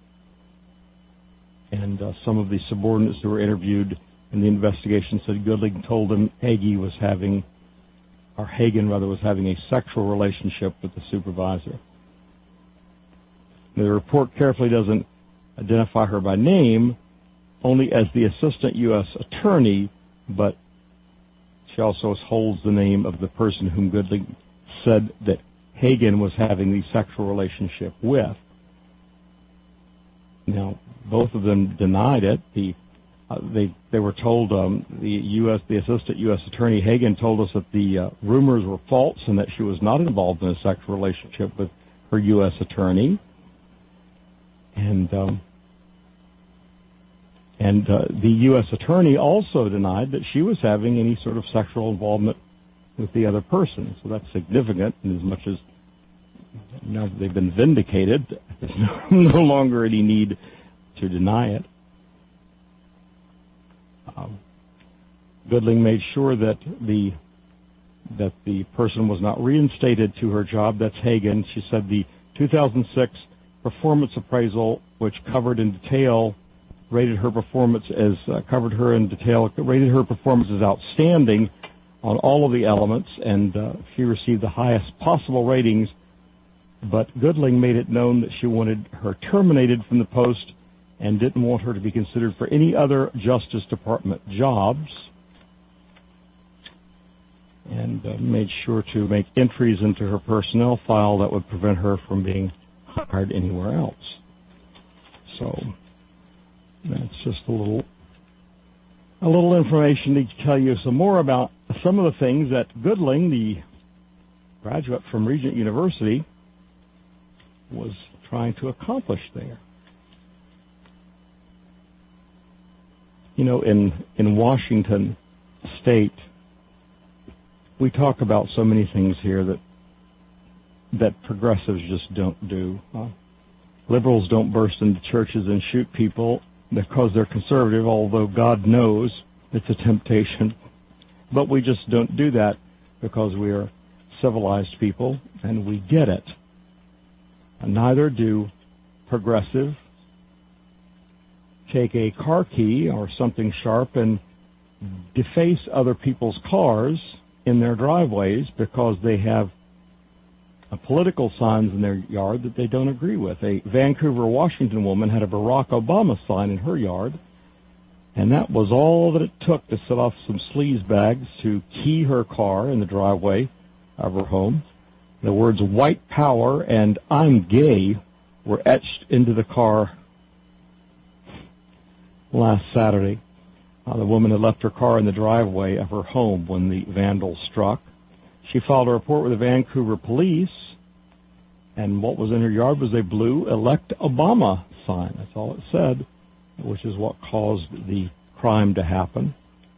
And uh, some of the subordinates who were interviewed in the investigation said Goodling told them Hagee was having, or Hagen rather, was having a sexual relationship with the supervisor. The report carefully doesn't identify her by name, only as the assistant U S attorney, but she also holds the name of the person whom Goodling said that Hagen was having the sexual relationship with. Now, both of them denied it. The uh, they they were told um, the U S the assistant U S attorney Hagen told us that the uh, rumors were false and that she was not involved in a sexual relationship with her U S attorney. And um, and uh, the U S attorney also denied that she was having any sort of sexual involvement with the other person. So that's significant, in as much as now that they've been vindicated, there's no, no longer any need to deny it. Um, Goodling made sure that the that the person was not reinstated to her job. That's Hagen. She said the two thousand six performance appraisal, which covered in detail, rated her performance as uh, covered her in detail, rated her performance as outstanding on all of the elements, and uh, she received the highest possible ratings. But Goodling made it known that she wanted her terminated from the post and didn't want her to be considered for any other Justice Department jobs, and uh, made sure to make entries into her personnel file that would prevent her from being hired anywhere else. So that's just a little a little information to tell you some more about some of the things that Goodling, the graduate from Regent University, was trying to accomplish there. You know, in, in Washington State, we talk about so many things here that that progressives just don't do. Uh, liberals don't burst into churches and shoot people because they're conservative, although God knows it's a temptation. But we just don't do that because we are civilized people and we get it. And neither do progressive take a car key or something sharp and deface other people's cars in their driveways because they have a political signs in their yard that they don't agree with. A Vancouver, Washington woman had a Barack Obama sign in her yard, and that was all that it took to set off some sleaze bags to key her car in the driveway of her home. The words "white power" and "I'm gay" were etched into the car last Saturday. Uh, the woman had left her car in the driveway of her home when the vandals struck. She filed a report with the Vancouver police, and what was in her yard was a blue "Elect Obama" sign. That's all it said, which is what caused the crime to happen.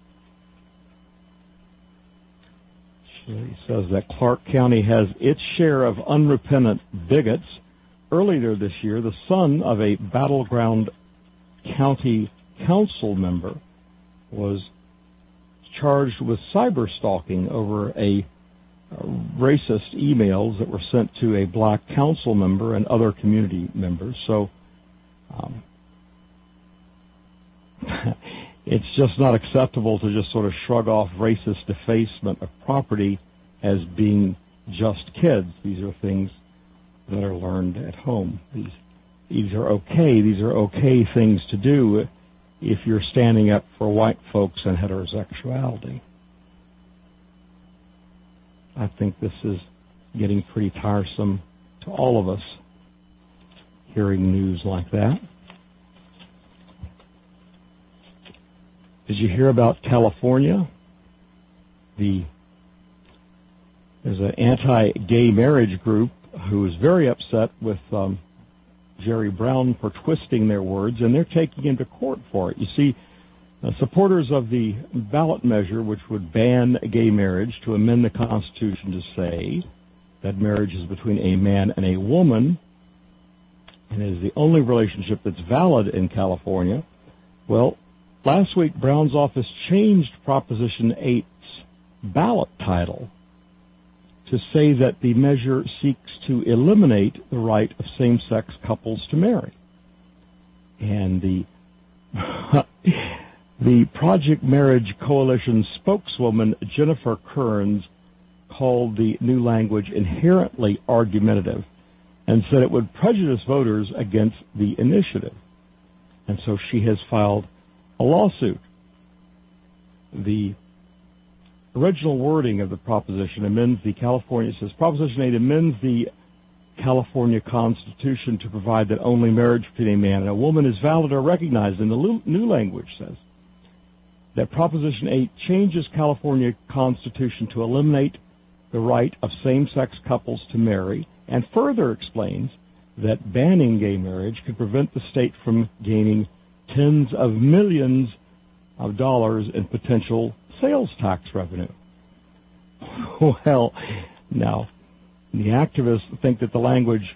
She says that Clark County has its share of unrepentant bigots. Earlier this year, the son of a battleground county council member was charged with cyber stalking over a uh, racist emails that were sent to a black council member and other community members. So um, it's just not acceptable to just sort of shrug off racist defacement of property as being just kids. These are things that are learned at home. These these are okay. These are okay things to do if you're standing up for white folks and heterosexuality. I think this is getting pretty tiresome to all of us, hearing news like that. Did you hear about California? The there's an anti-gay marriage group who is very upset with um, Jerry Brown for twisting their words, and they're taking him to court for it. You see, uh, supporters of the ballot measure, which would ban gay marriage, to amend the Constitution to say that marriage is between a man and a woman, and is the only relationship that's valid in California. Well, last week, Brown's office changed Proposition eight's ballot title to say that the measure seeks to eliminate the right of same-sex couples to marry. And the the Project Marriage Coalition spokeswoman, Jennifer Kearns, called the new language inherently argumentative and said it would prejudice voters against the initiative. And so she has filed a lawsuit. The original wording of the proposition amends the California, it says Proposition eight amends the California Constitution to provide that only marriage between a man and a woman is valid or recognized. And the new language says that Proposition eight changes California Constitution to eliminate the right of same-sex couples to marry, and further explains that banning gay marriage could prevent the state from gaining tens of millions of dollars in potential sales tax revenue. Well, now, the activists think that the language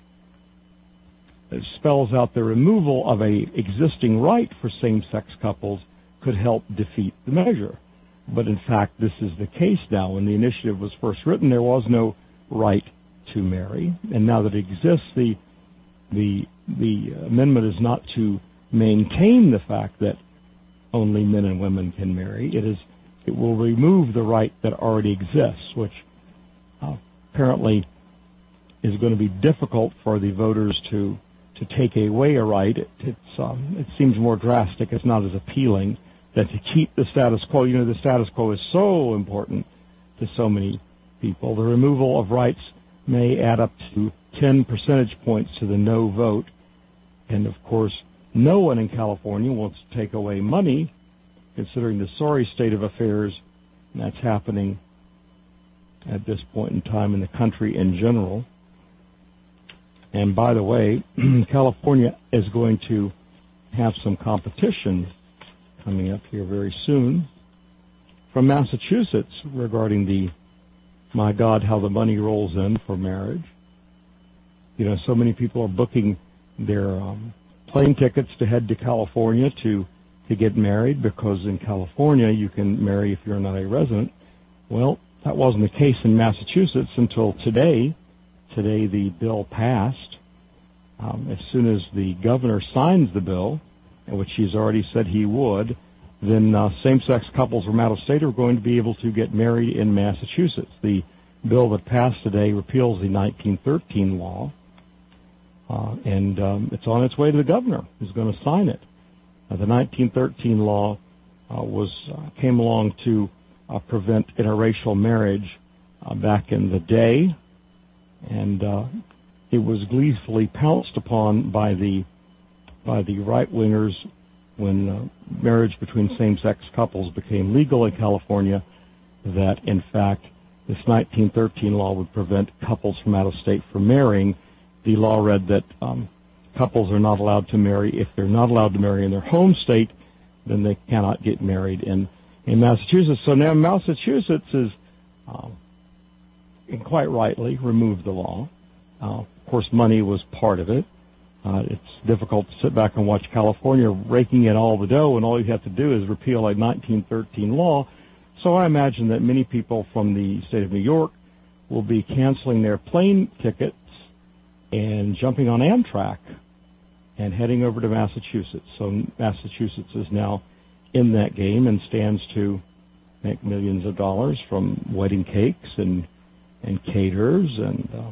spells out the removal of a existing right for same-sex couples could help defeat the measure. But in fact, this is the case now. When the initiative was first written, there was no right to marry, and now that it exists, the the the amendment is not to maintain the fact that only men and women can marry. It is it will remove the right that already exists, which uh, apparently is going to be difficult for the voters to to take away a right. It, it's um, it seems more drastic. It's not as appealing than to keep the status quo. You know, the status quo is so important to so many people. The removal of rights may add up to ten percentage points to the no vote. And, of course, no one in California wants to take away money, considering the sorry state of affairs that's happening at this point in time in the country in general. And, by the way, California is going to have some competition coming up here very soon from Massachusetts regarding the, my God, how the money rolls in for marriage. You know, so many people are booking their um, plane tickets to head to California to, to get married, because in California you can marry if you're not a resident. Well, that wasn't the case in Massachusetts until today. Today the bill passed. Um, as soon as the governor signs the bill, which he's already said he would, then uh, same-sex couples from out of state are going to be able to get married in Massachusetts. The bill that passed today repeals the nineteen thirteen law, uh, and um, it's on its way to the governor, who's going to sign it. Uh, the nineteen thirteen law uh, was uh, came along to uh, prevent interracial marriage uh, back in the day, and uh, it was gleefully pounced upon by the by the right-wingers when uh, marriage between same-sex couples became legal in California, that, in fact, this nineteen thirteen law would prevent couples from out of state from marrying. The law read that um, couples are not allowed to marry. If they're not allowed to marry in their home state, then they cannot get married in, in Massachusetts. So now Massachusetts is, uh, and quite rightly, removed the law. Uh, of course, money was part of it. Uh, it's difficult to sit back and watch California raking in all the dough, and all you have to do is repeal a nineteen thirteen law. So I imagine that many people from the state of New York will be canceling their plane tickets and jumping on Amtrak and heading over to Massachusetts. So Massachusetts is now in that game and stands to make millions of dollars from wedding cakes and and caterers and uh,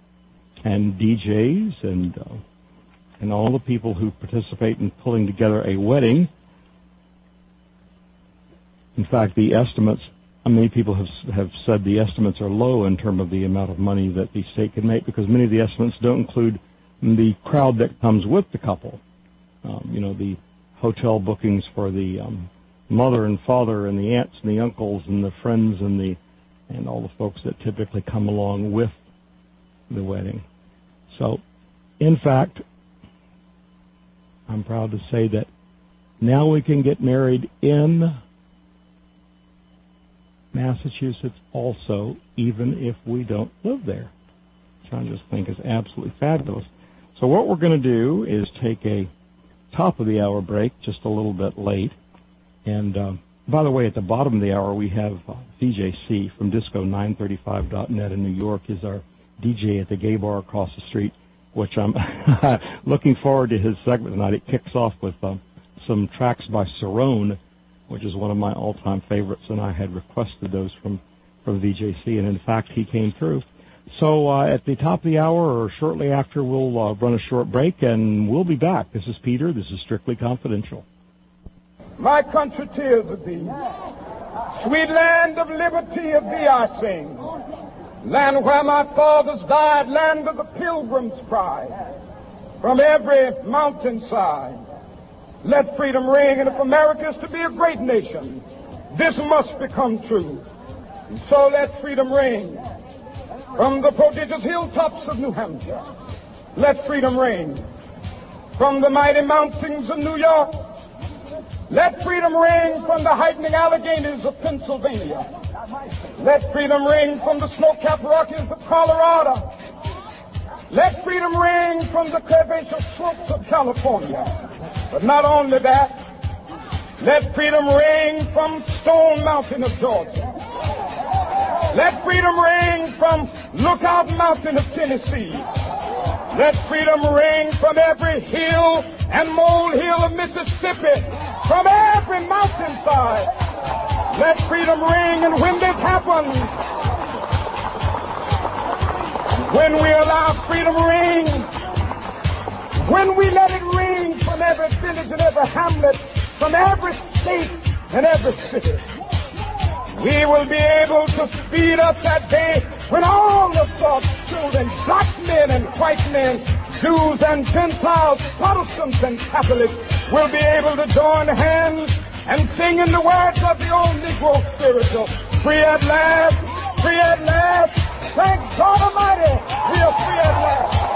and D Js and uh, and all the people who participate in pulling together a wedding. In fact, the estimates, many people have have said the estimates are low in terms of the amount of money that the state can make, because many of the estimates don't include the crowd that comes with the couple. Um, you know, the hotel bookings for the um, mother and father and the aunts and the uncles and the friends and the and all the folks that typically come along with the wedding. So, in fact, I'm proud to say that now we can get married in Massachusetts also, even if we don't live there, which I just think is absolutely fabulous. So what we're going to do is take a top of the hour break, just a little bit late. And uh, by the way, at the bottom of the hour, we have uh, D J C from disco nine thirty-five dot net in New York is our D J at the gay bar across the street, which I'm looking forward to his segment tonight. It kicks off with uh, some tracks by Cerrone, which is one of my all-time favorites, and I had requested those from, from V J C, and in fact, he came through. So uh, at the top of the hour or shortly after, we'll uh, run a short break, and we'll be back. This is Peter. This is Strictly Confidential. My country tears of thee. Sweet land of liberty, of thee I sing. Land where my fathers died, land of the pilgrim's pride. From every mountainside, let freedom ring, and if America is to be a great nation, this must become true. And so let freedom ring from the prodigious hilltops of New Hampshire. Let freedom ring from the mighty mountains of New York. Let freedom ring from the heightening Alleghanies of Pennsylvania. Let freedom ring from the snow-capped Rockies of Colorado. Let freedom ring from the curvaceous slopes of California. But not only that, let freedom ring from Stone Mountain of Georgia. Let freedom ring from Lookout Mountain of Tennessee. Let freedom ring from every hill and molehill of Mississippi, from every mountainside. Let freedom ring, and when this happens, when we allow freedom ring, when we let it ring from every village and every hamlet, from every state and every city, we will be able to speed up that day when all of God's children, black men and white men, Jews and Gentiles, Protestants and Catholics, will be able to join hands and sing in the words of the old Negro spiritual, free at last, free at last, thank God Almighty, we are free at last.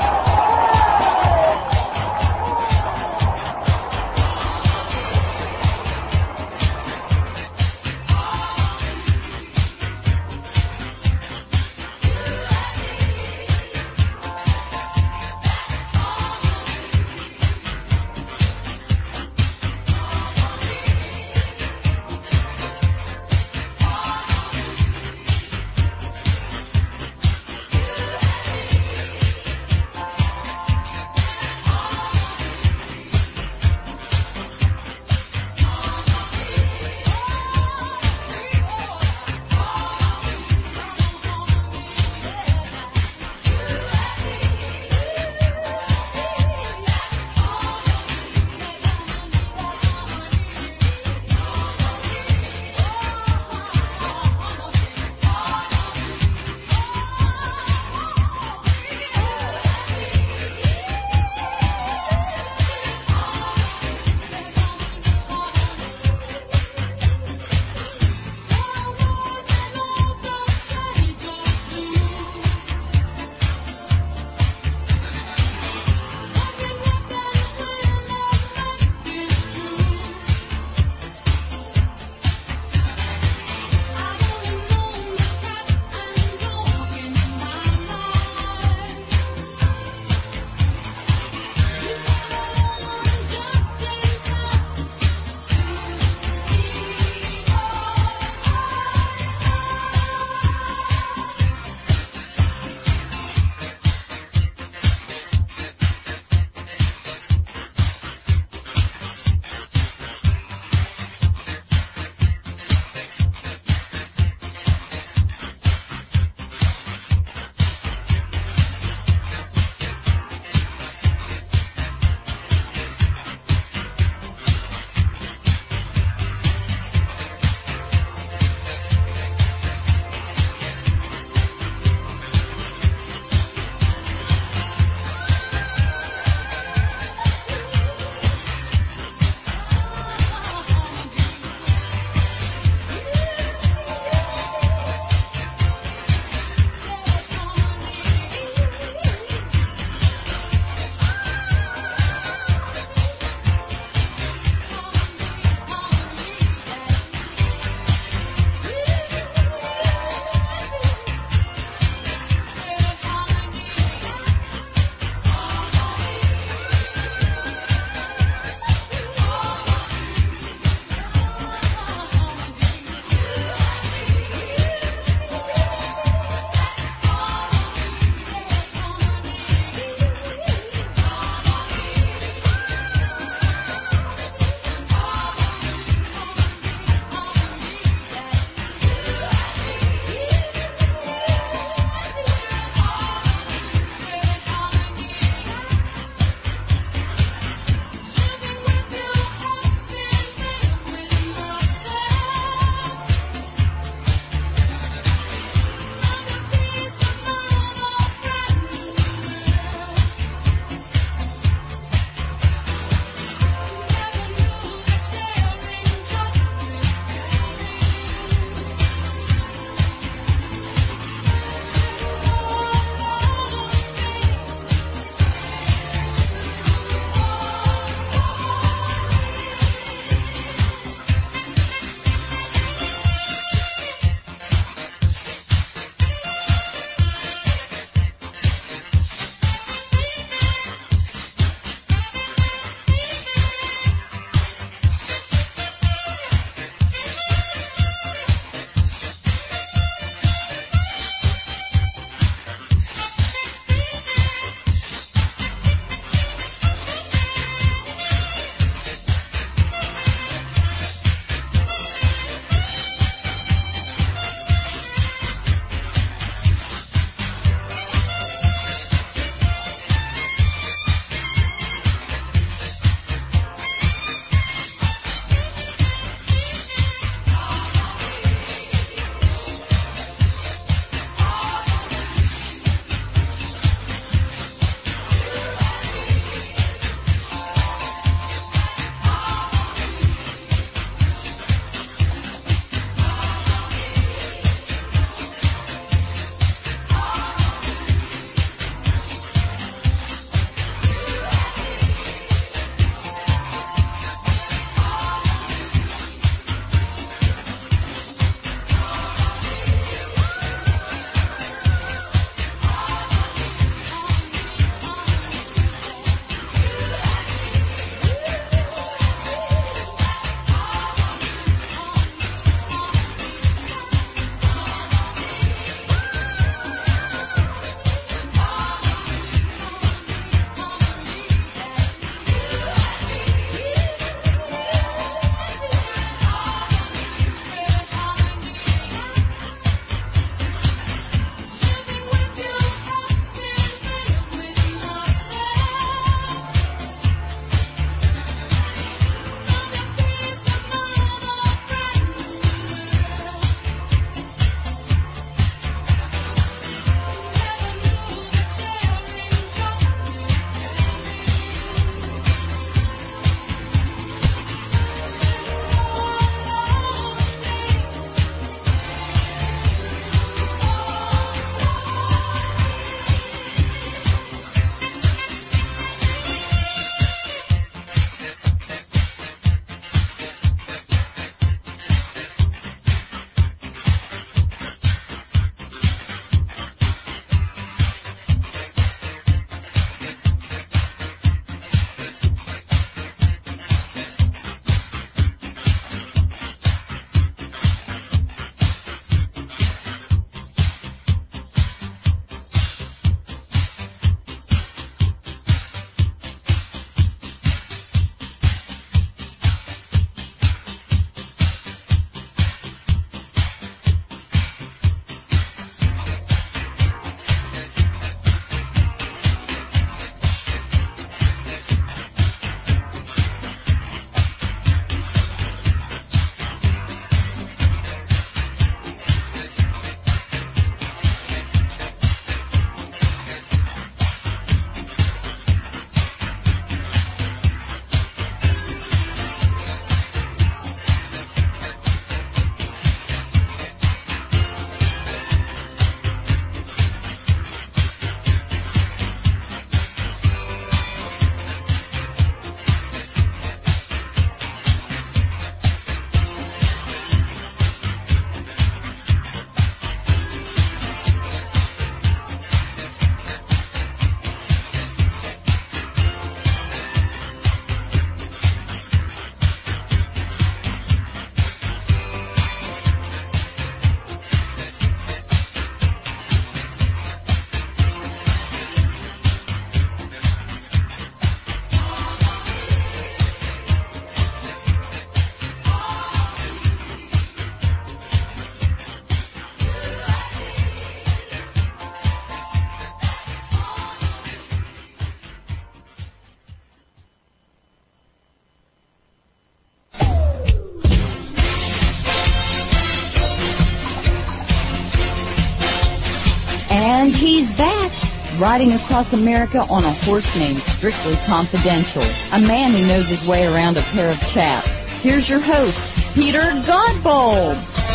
riding across America on a horse named Strictly Confidential, a man who knows his way around a pair of chaps. Here's your host, Peter Godbold.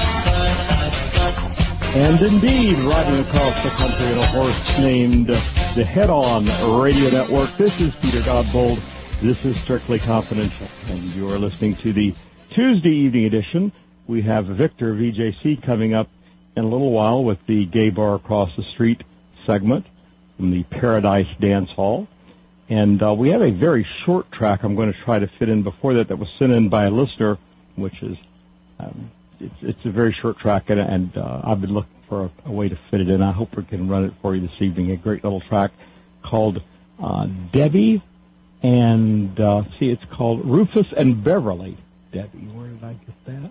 And indeed, riding across the country on a horse named the Head-On Radio Network, this is Peter Godbold. This is Strictly Confidential, and you are listening to the Tuesday evening edition. We have Victor, V J C, coming up in a little while with the Gay Bar Across the Street segment from the Paradise Dance Hall. And uh, we have a very short track I'm going to try to fit in before that that was sent in by a listener, which is, um, it's, it's a very short track, and, and uh, I've been looking for a, a way to fit it in. I hope we can run it for you this evening. A great little track called uh, Debbie, and uh, see, it's called Rufus and Beverly. Debbie, where did I get that?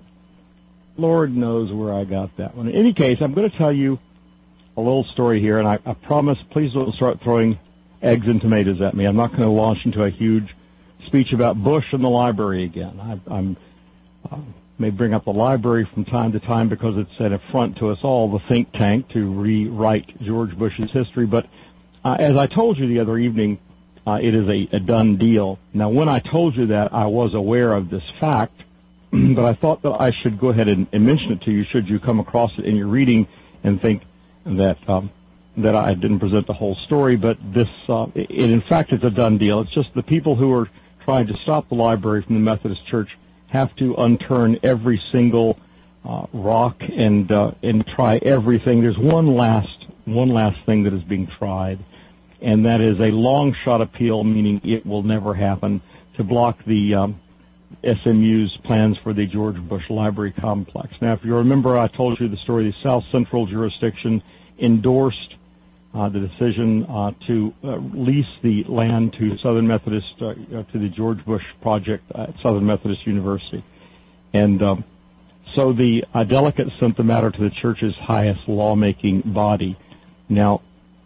Lord knows where I got that one. In any case, I'm going to tell you a little story here, and I, I promise, please don't start throwing eggs and tomatoes at me. I'm not going to launch into a huge speech about Bush and the library again. I I'm, uh, may bring up the library from time to time because it's an affront to us all, the think tank, to rewrite George Bush's history. But uh, as I told you the other evening, uh, it is a, a done deal. Now, when I told you that, I was aware of this fact, but I thought that I should go ahead and, and mention it to you should you come across it in your reading and think that um, that I didn't present the whole story. But this, uh, it, in fact, is a done deal. It's just the people who are trying to stop the library from the Methodist Church have to unturn every single uh, rock and uh, and try everything. There's one last one last thing that is being tried, and that is a long shot appeal, meaning it will never happen, to block the um, S M U's plans for the George Bush Library Complex. Now, if you remember, I told you the story. The South Central jurisdiction endorsed uh, the decision uh, to uh, lease the land to Southern Methodist, uh, to the George Bush Project at Southern Methodist University. And um, so the uh, delegates sent the matter to the church's highest lawmaking body. Now,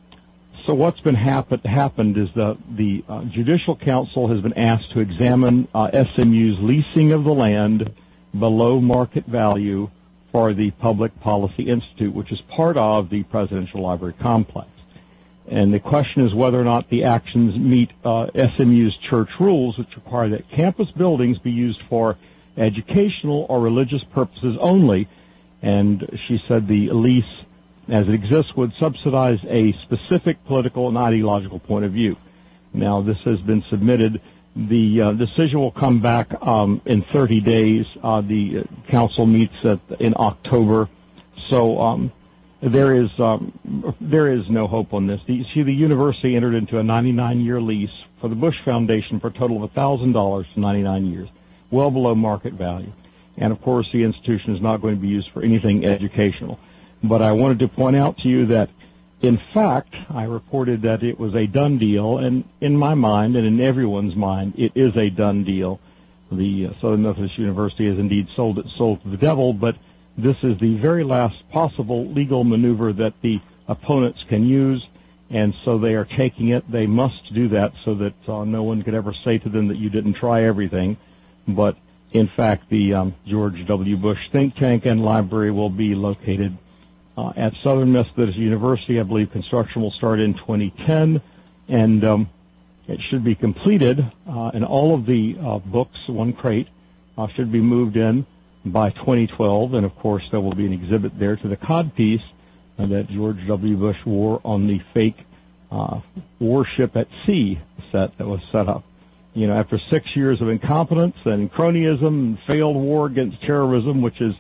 so what's been happen- happened is the, the uh, Judicial Council has been asked to examine uh, S M U's leasing of the land below market value for the Public Policy Institute, which is part of the Presidential Library Complex. And the question is whether or not the actions meet uh, S M U's church rules, which require that campus buildings be used for educational or religious purposes only. And she said the lease, as it exists, would subsidize a specific political and ideological point of view. Now, this has been submitted. The uh, decision will come back um, in thirty days. Uh, the council meets at, in October. So um, there is um, there is no hope on this. The, see, the university entered into a ninety-nine year lease for the Bush Foundation for a total of one thousand dollars for ninety-nine years, well below market value. And, of course, the institution is not going to be used for anything educational. But I wanted to point out to you that, in fact, I reported that it was a done deal, and in my mind and in everyone's mind, it is a done deal. The uh, Southern Methodist University has indeed sold its soul to the devil, but this is the very last possible legal maneuver that the opponents can use, and so they are taking it. They must do that so that uh, no one could ever say to them that you didn't try everything. But, in fact, the um, George W. Bush think tank and library will be located Uh, at Southern Methodist University. I believe construction will start in twenty ten, and um, it should be completed, uh, and all of the uh, books, one crate, uh, should be moved in by twenty twelve, and of course there will be an exhibit there to the codpiece uh, that George W. Bush wore on the fake uh, warship at sea set that was set up. You know, after six years of incompetence and cronyism and failed war against terrorism, which is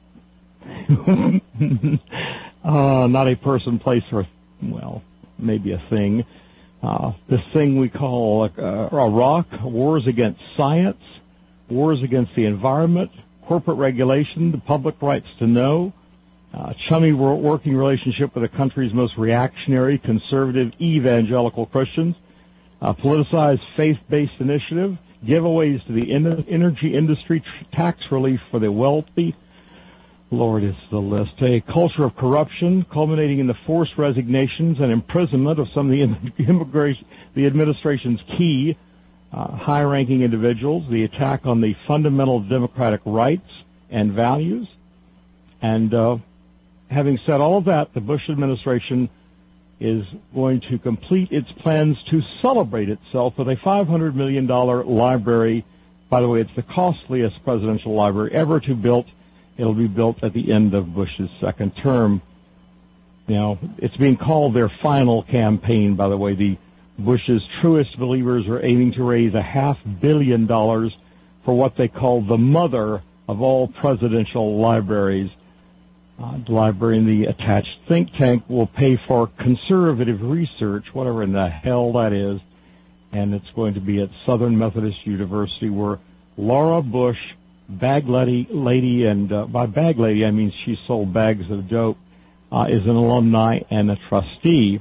uh, not a person, place, or, well, maybe a thing. Uh, this thing we call uh, Iraq, wars against science, wars against the environment, corporate regulation, the public rights to know, uh, chummy working relationship with the country's most reactionary, conservative, evangelical Christians, uh, politicized faith-based initiative, giveaways to the en- energy industry, tr- tax relief for the wealthy. Lord, it's the list. A culture of corruption culminating in the forced resignations and imprisonment of some of the, immigration, the administration's key uh, high-ranking individuals, the attack on the fundamental democratic rights and values. And uh, having said all of that, the Bush administration is going to complete its plans to celebrate itself with a five hundred million dollars library. By the way, it's the costliest presidential library ever to build. It'll be built at the end of Bush's second term. Now, it's being called their final campaign, by the way. The Bush's truest believers are aiming to raise a half billion dollars for what they call the mother of all presidential libraries. Uh, the library and the attached think tank will pay for conservative research, whatever in the hell that is, and it's going to be at Southern Methodist University, where Laura Bush, bag lady, lady and uh, by bag lady I mean she sold bags of dope, uh, is an alumni and a trustee.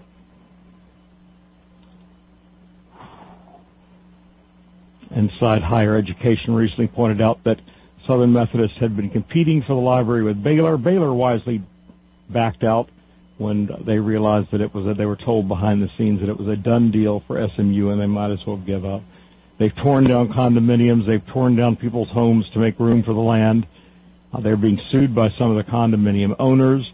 Inside Higher Education recently pointed out that Southern Methodist had been competing for the library with Baylor. Baylor wisely backed out when they realized that it was a, they were told behind the scenes that it was a done deal for S M U and they might as well give up. They've torn down condominiums. They've torn down people's homes to make room for the land. Uh, they're being sued by some of the condominium owners.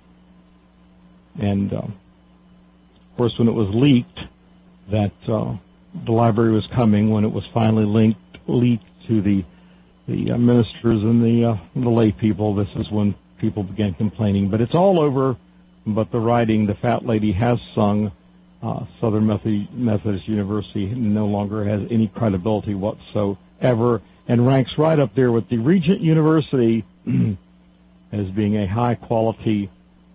And, uh, of course, when it was leaked that uh, the library was coming, when it was finally linked, leaked to the the uh, ministers and the uh, the lay people, this is when people began complaining. But it's all over. But the writing, the fat lady has sung. Uh, Southern Methodist University no longer has any credibility whatsoever, and ranks right up there with the Regent University as being a high quality.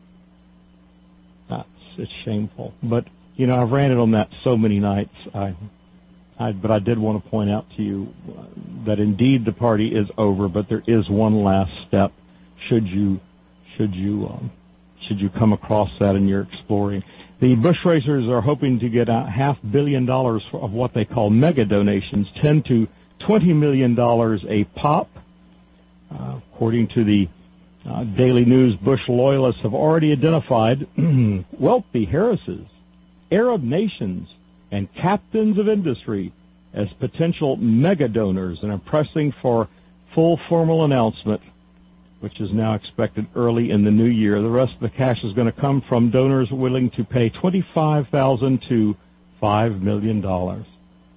That's it's shameful. But you know, I've ranted on that so many nights. I. I, but I did want to point out to you uh, that indeed the party is over, but there is one last step. Should you, should you, um, should you come across that in your exploring, the Bush racers are hoping to get a half billion dollars of what they call mega donations, ten to twenty million dollars a pop. Uh, according to the uh, Daily News, Bush loyalists have already identified wealthy Harrises, Arab nations, and captains of industry as potential mega donors and are pressing for full formal announcement, which is now expected early in the new year. The rest of the cash is going to come from donors willing to pay twenty-five thousand dollars to five million dollars.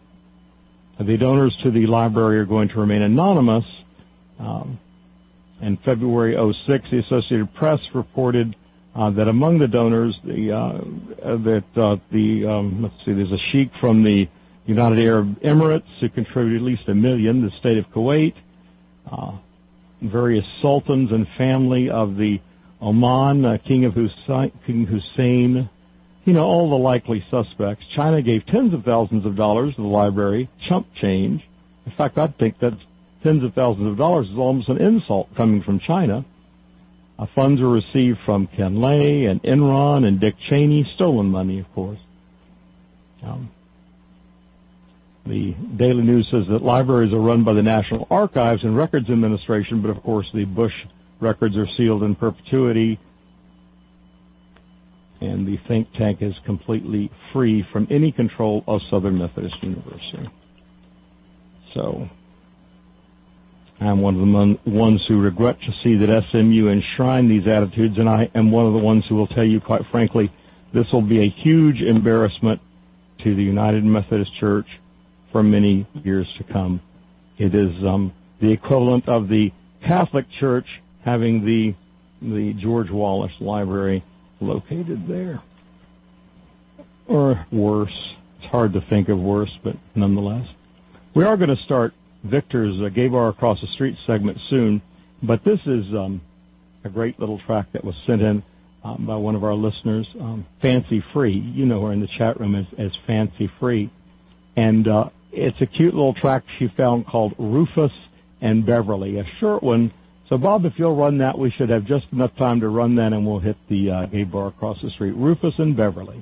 The donors to the library are going to remain anonymous. Um, in February oh six, the Associated Press reported Uh, that among the donors, the uh, that uh, the um, let's see, there's a sheikh from the United Arab Emirates who contributed at least a million. The state of Kuwait, uh, various sultans and family of the Oman, uh, King of Hussein, King Hussein, you know, all the likely suspects. China gave tens of thousands of dollars to the library, chump change. In fact, I'd think that tens of thousands of dollars is almost an insult coming from China. Uh, funds were received from Ken Lay and Enron and Dick Cheney, stolen money, of course. Um, the Daily News says that libraries are run by the National Archives and Records Administration, but of course the Bush records are sealed in perpetuity, and the think tank is completely free from any control of Southern Methodist University. So I'm one of the ones who regret to see that S M U enshrine these attitudes, and I am one of the ones who will tell you, quite frankly, this will be a huge embarrassment to the United Methodist Church for many years to come. It is um, the equivalent of the Catholic Church having the the George Wallace Library located there, or worse. It's hard to think of worse, but nonetheless, we are going to start Victor's uh, Gay Bar Across the Street segment soon, but this is um, a great little track that was sent in um, by one of our listeners, um, Fancy Free. You know her in the chat room as, as Fancy Free. And uh, it's a cute little track she found called Rufus and Beverly, a short one. So, Bob, if you'll run that, we should have just enough time to run that, and we'll hit the uh, Gay Bar Across the Street. Rufus and Beverly.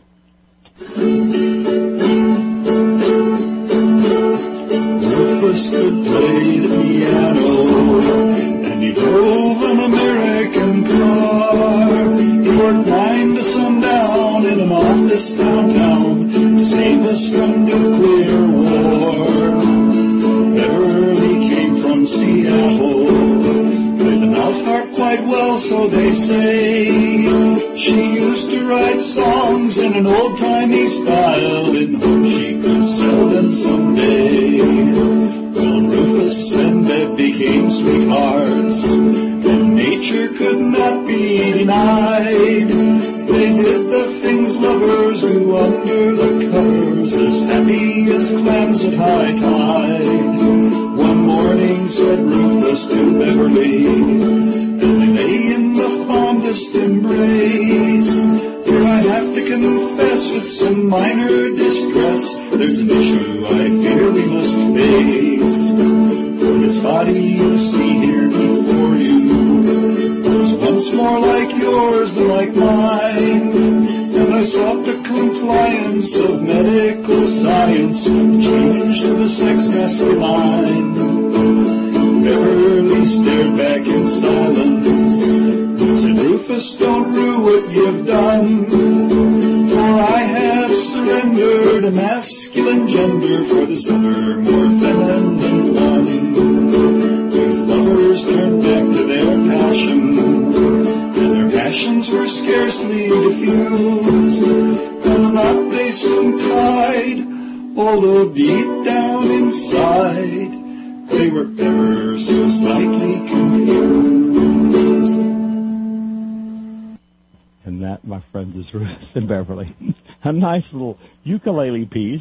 Rufus could play the piano, and he drove an American car. He worked nine to sundown in a modest downtown to save us from nuclear war. Beverly came from Seattle, played the mouth harp quite well, so they say. She used to write songs in an old-timey style in hopes she could sell them someday. Well, Rufus and Bev became sweethearts, and nature could not be denied. They did the things lovers do under the covers, as happy as clams at high tide. One morning said Rufus to Beverly, as they lay in the fondest embrace, "Here I have to confess with some minor distress, there's an issue I fear we must face. For this body you see here before you was once more like yours than like mine, and I sought the compliance of medical science, change to the sex masculine." Beverly stared back in silence, said, "Rufus, don't rue what you've done, for I have surrendered a masculine gender for this other more feminine one." These lovers turned back to their passion, and their passions were scarcely diffused, and not they soon tied, although deep down inside they were ever so slightly confused. And that, my friends, is Rufus and Beverly. A nice little ukulele piece.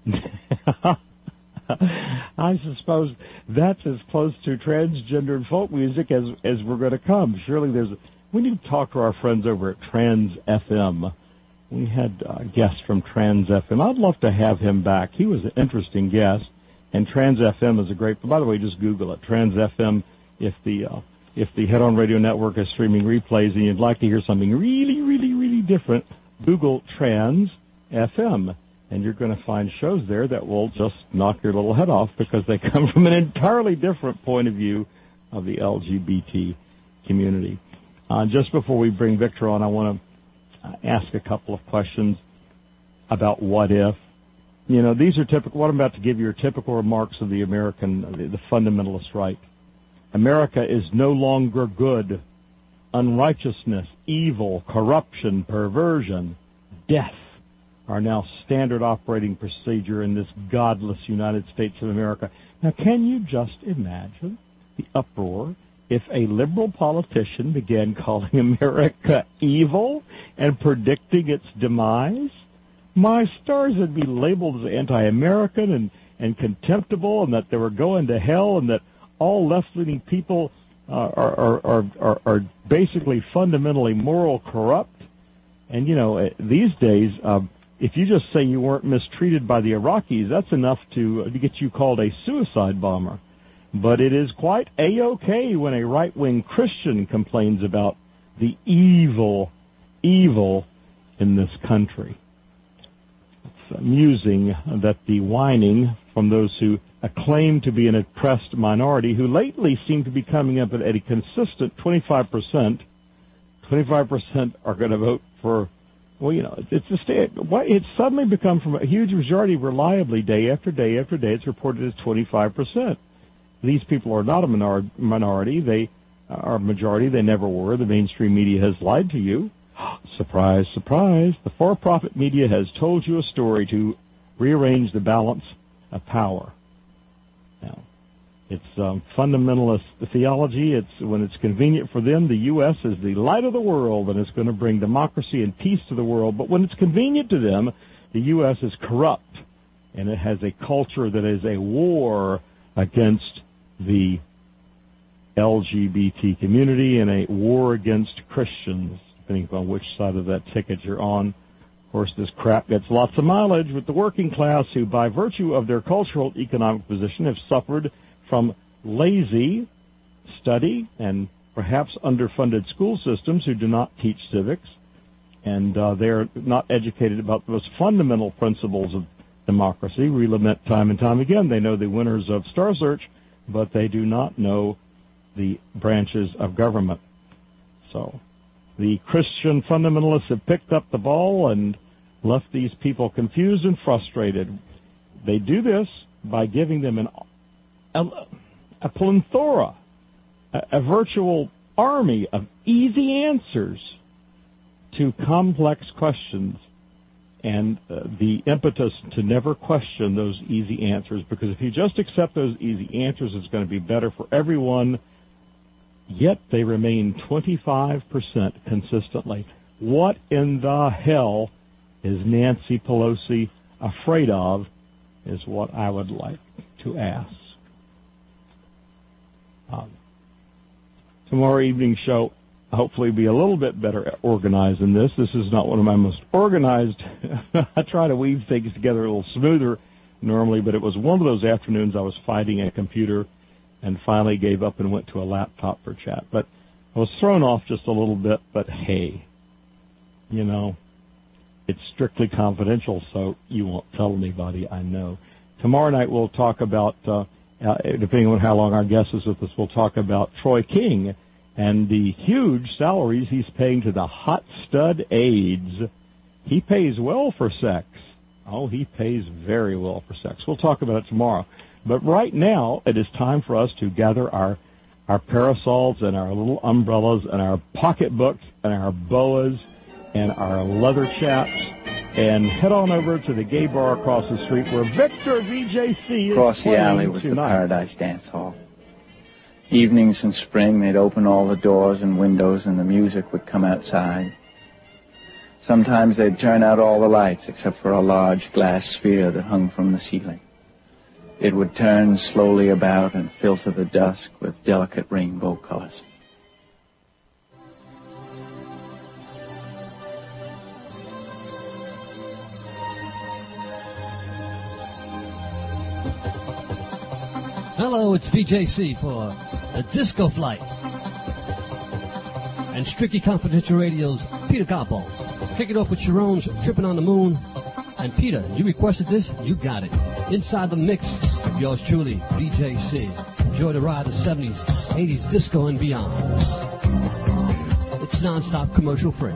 I suppose that's as close to transgender and folk music as as we're going to come. Surely there's. A, we need to talk to our friends over at Trans F M. We had a guest from Trans F M. I'd love to have him back. He was an interesting guest. And Trans F M is a great. By the way, just Google it. Trans F M. If the uh, if the Head On Radio Network is streaming replays and you'd like to hear something really, really, really different, Google Trans F M, and you're going to find shows there that will just knock your little head off because they come from an entirely different point of view of the L G B T community. Uh, just before we bring Victor on, I want to uh, ask a couple of questions about what if. You know, these are typical, what I'm about to give you are typical remarks of the American, the, the fundamentalist right. America is no longer good. Unrighteousness, evil, corruption, perversion, death are now standard operating procedure in this godless United States of America. Now, can you just imagine the uproar if a liberal politician began calling America evil and predicting its demise? My stars would be labeled as anti-American and, and contemptible, and that they were going to hell, and that all left-leaning people uh, are, are, are, are, are basically fundamentally moral corrupt. And, you know, these days, uh, if you just say you weren't mistreated by the Iraqis, that's enough to, to get you called a suicide bomber. But it is quite A-OK when a right-wing Christian complains about the evil, evil in this country. It's amusing that the whining from those who claim to be an oppressed minority, who lately seem to be coming up at a consistent twenty-five percent, twenty-five percent are going to vote for, well, you know, it's a state. It's suddenly become from a huge majority reliably day after day after day. It's reported as twenty-five percent. These people are not a minor- minority. They are a majority. They never were. The mainstream media has lied to you. Surprise, surprise. The for-profit media has told you a story to rearrange the balance of power. Now, it's um, fundamentalist theology. It's when it's convenient for them, the U S is the light of the world and it's going to bring democracy and peace to the world. But when it's convenient to them, the U S is corrupt and it has a culture that is a war against the L G B T community and a war against Christians, depending upon which side of that ticket you're on. Of course, this crap gets lots of mileage with the working class who, by virtue of their cultural economic position, have suffered from lazy study and perhaps underfunded school systems who do not teach civics, and uh, they're not educated about the most fundamental principles of democracy. We lament time and time again. They know the winners of Star Search, but they do not know the branches of government. So the Christian fundamentalists have picked up the ball and left these people confused and frustrated. They do this by giving them an, a, a plethora, a, a virtual army of easy answers to complex questions and uh, the impetus to never question those easy answers, because if you just accept those easy answers, it's going to be better for everyone, yet they remain twenty-five percent consistently. What in the hell is Nancy Pelosi afraid of, is what I would like to ask. Um, tomorrow evening show, hopefully be a little bit better organized than this. This is not one of my most organized. I try to weave things together a little smoother normally, but it was one of those afternoons I was fighting a computer and finally gave up and went to a laptop for chat. But I was thrown off just a little bit, but hey, you know, it's strictly confidential, so you won't tell anybody, I know. Tomorrow night we'll talk about, uh, uh, depending on how long our guest is with us, we'll talk about Troy King and the huge salaries he's paying to the hot stud aides. He pays well for sex. Oh, he pays very well for sex. We'll talk about it tomorrow. But right now, it is time for us to gather our our parasols and our little umbrellas and our pocketbooks and our boas and our leather chaps and head on over to the gay bar across the street where Victor V J C is Across the alley was tonight. the Paradise Dance Hall. Evenings in spring, they'd open all the doors and windows and the music would come outside. Sometimes they'd turn out all the lights except for a large glass sphere that hung from the ceiling. It would turn slowly about and filter the dusk with delicate rainbow colors. Hello, it's V J C for the Disco Flight. And Strictly Confidential Radio's Peter Capo. Kick it off with Sharon's Tripping on the Moon. And Peter, you requested this, you got it. Inside the mix, yours truly, V J C. Enjoy the ride of seventies, eighties disco and beyond. It's non-stop commercial free.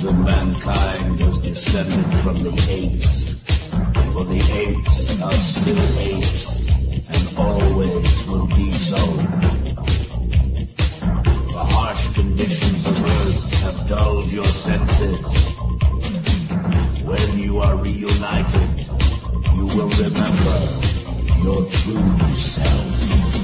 that mankind was descended from the apes. For the apes are still apes, and always will be so. The harsh conditions of earth have dulled your senses. When you are reunited, you will remember your true self.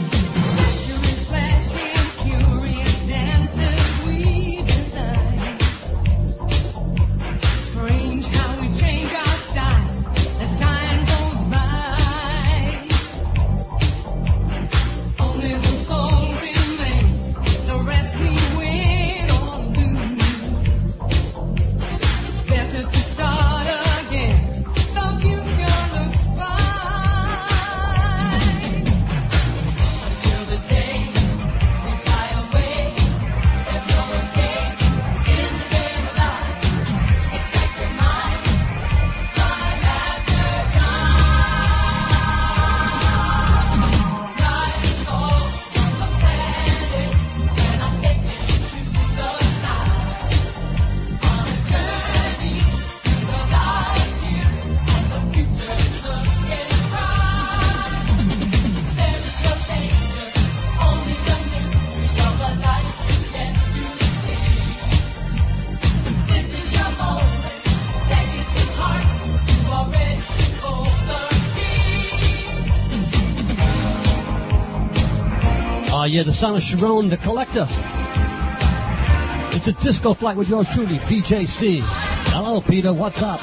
Yeah, the son of Sharon, the Collector. It's a disco flight with yours truly, B J C. Hello, Peter. What's up?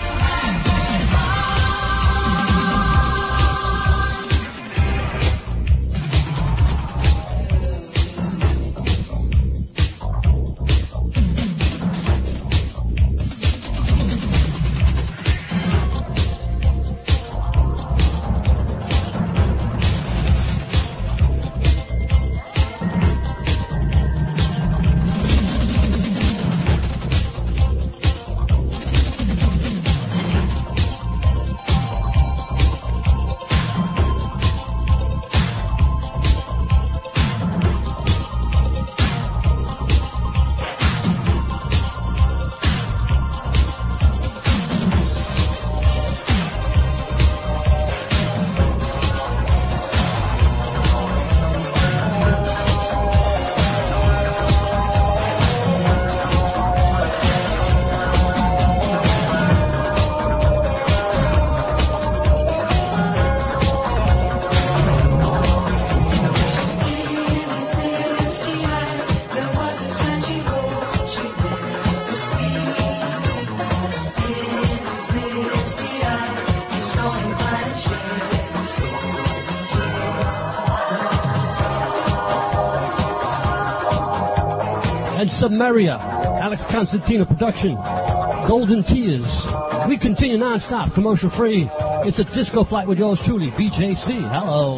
Submeria, Alex Constantino production, Golden Tears. We continue non-stop, commercial free. It's a disco flight with yours truly, B J C. Hello.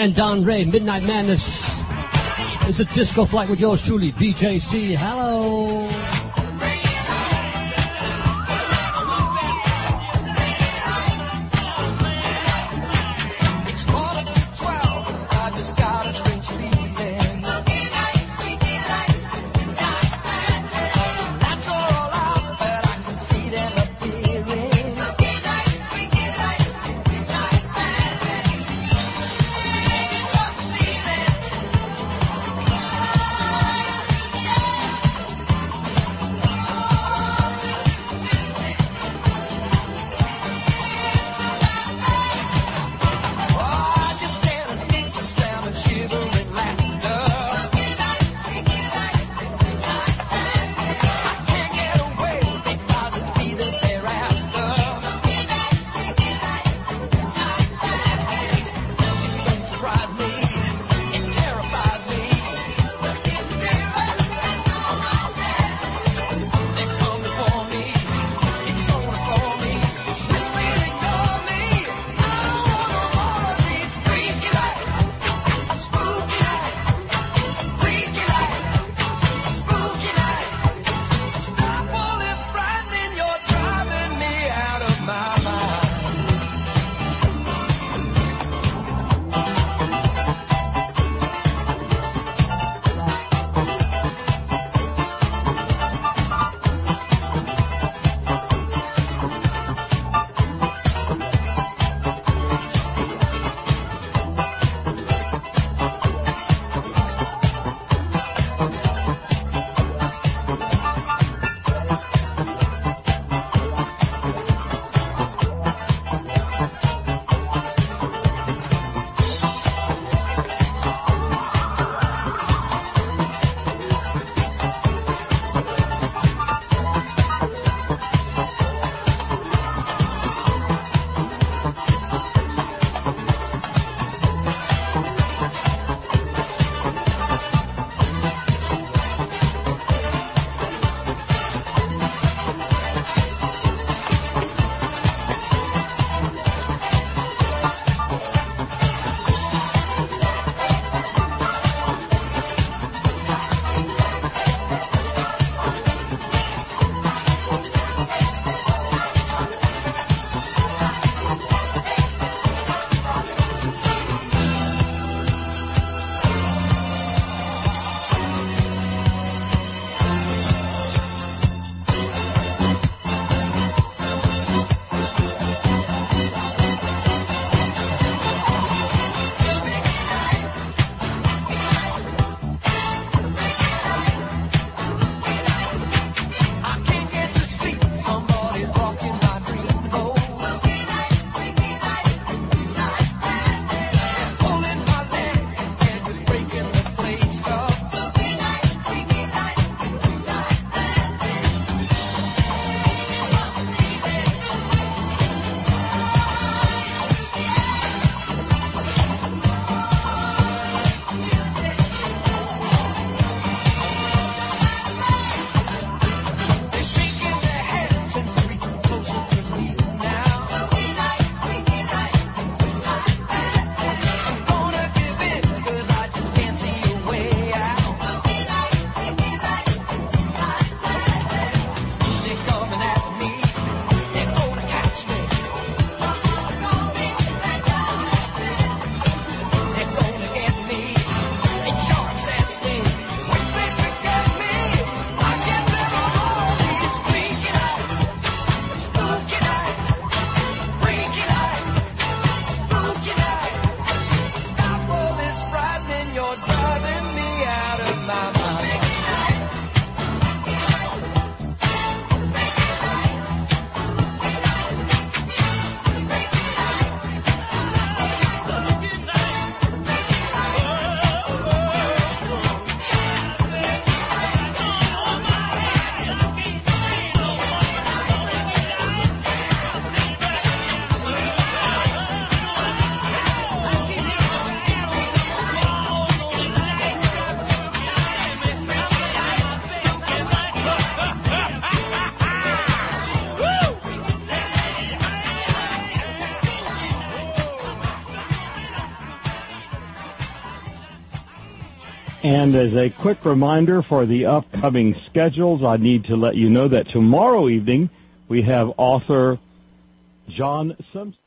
and Don Ray. Midnight Madness. It's a disco flight with yours truly, B J C. Hello. And as a quick reminder for the upcoming schedules, I need to let you know that tomorrow evening we have author John Simpson.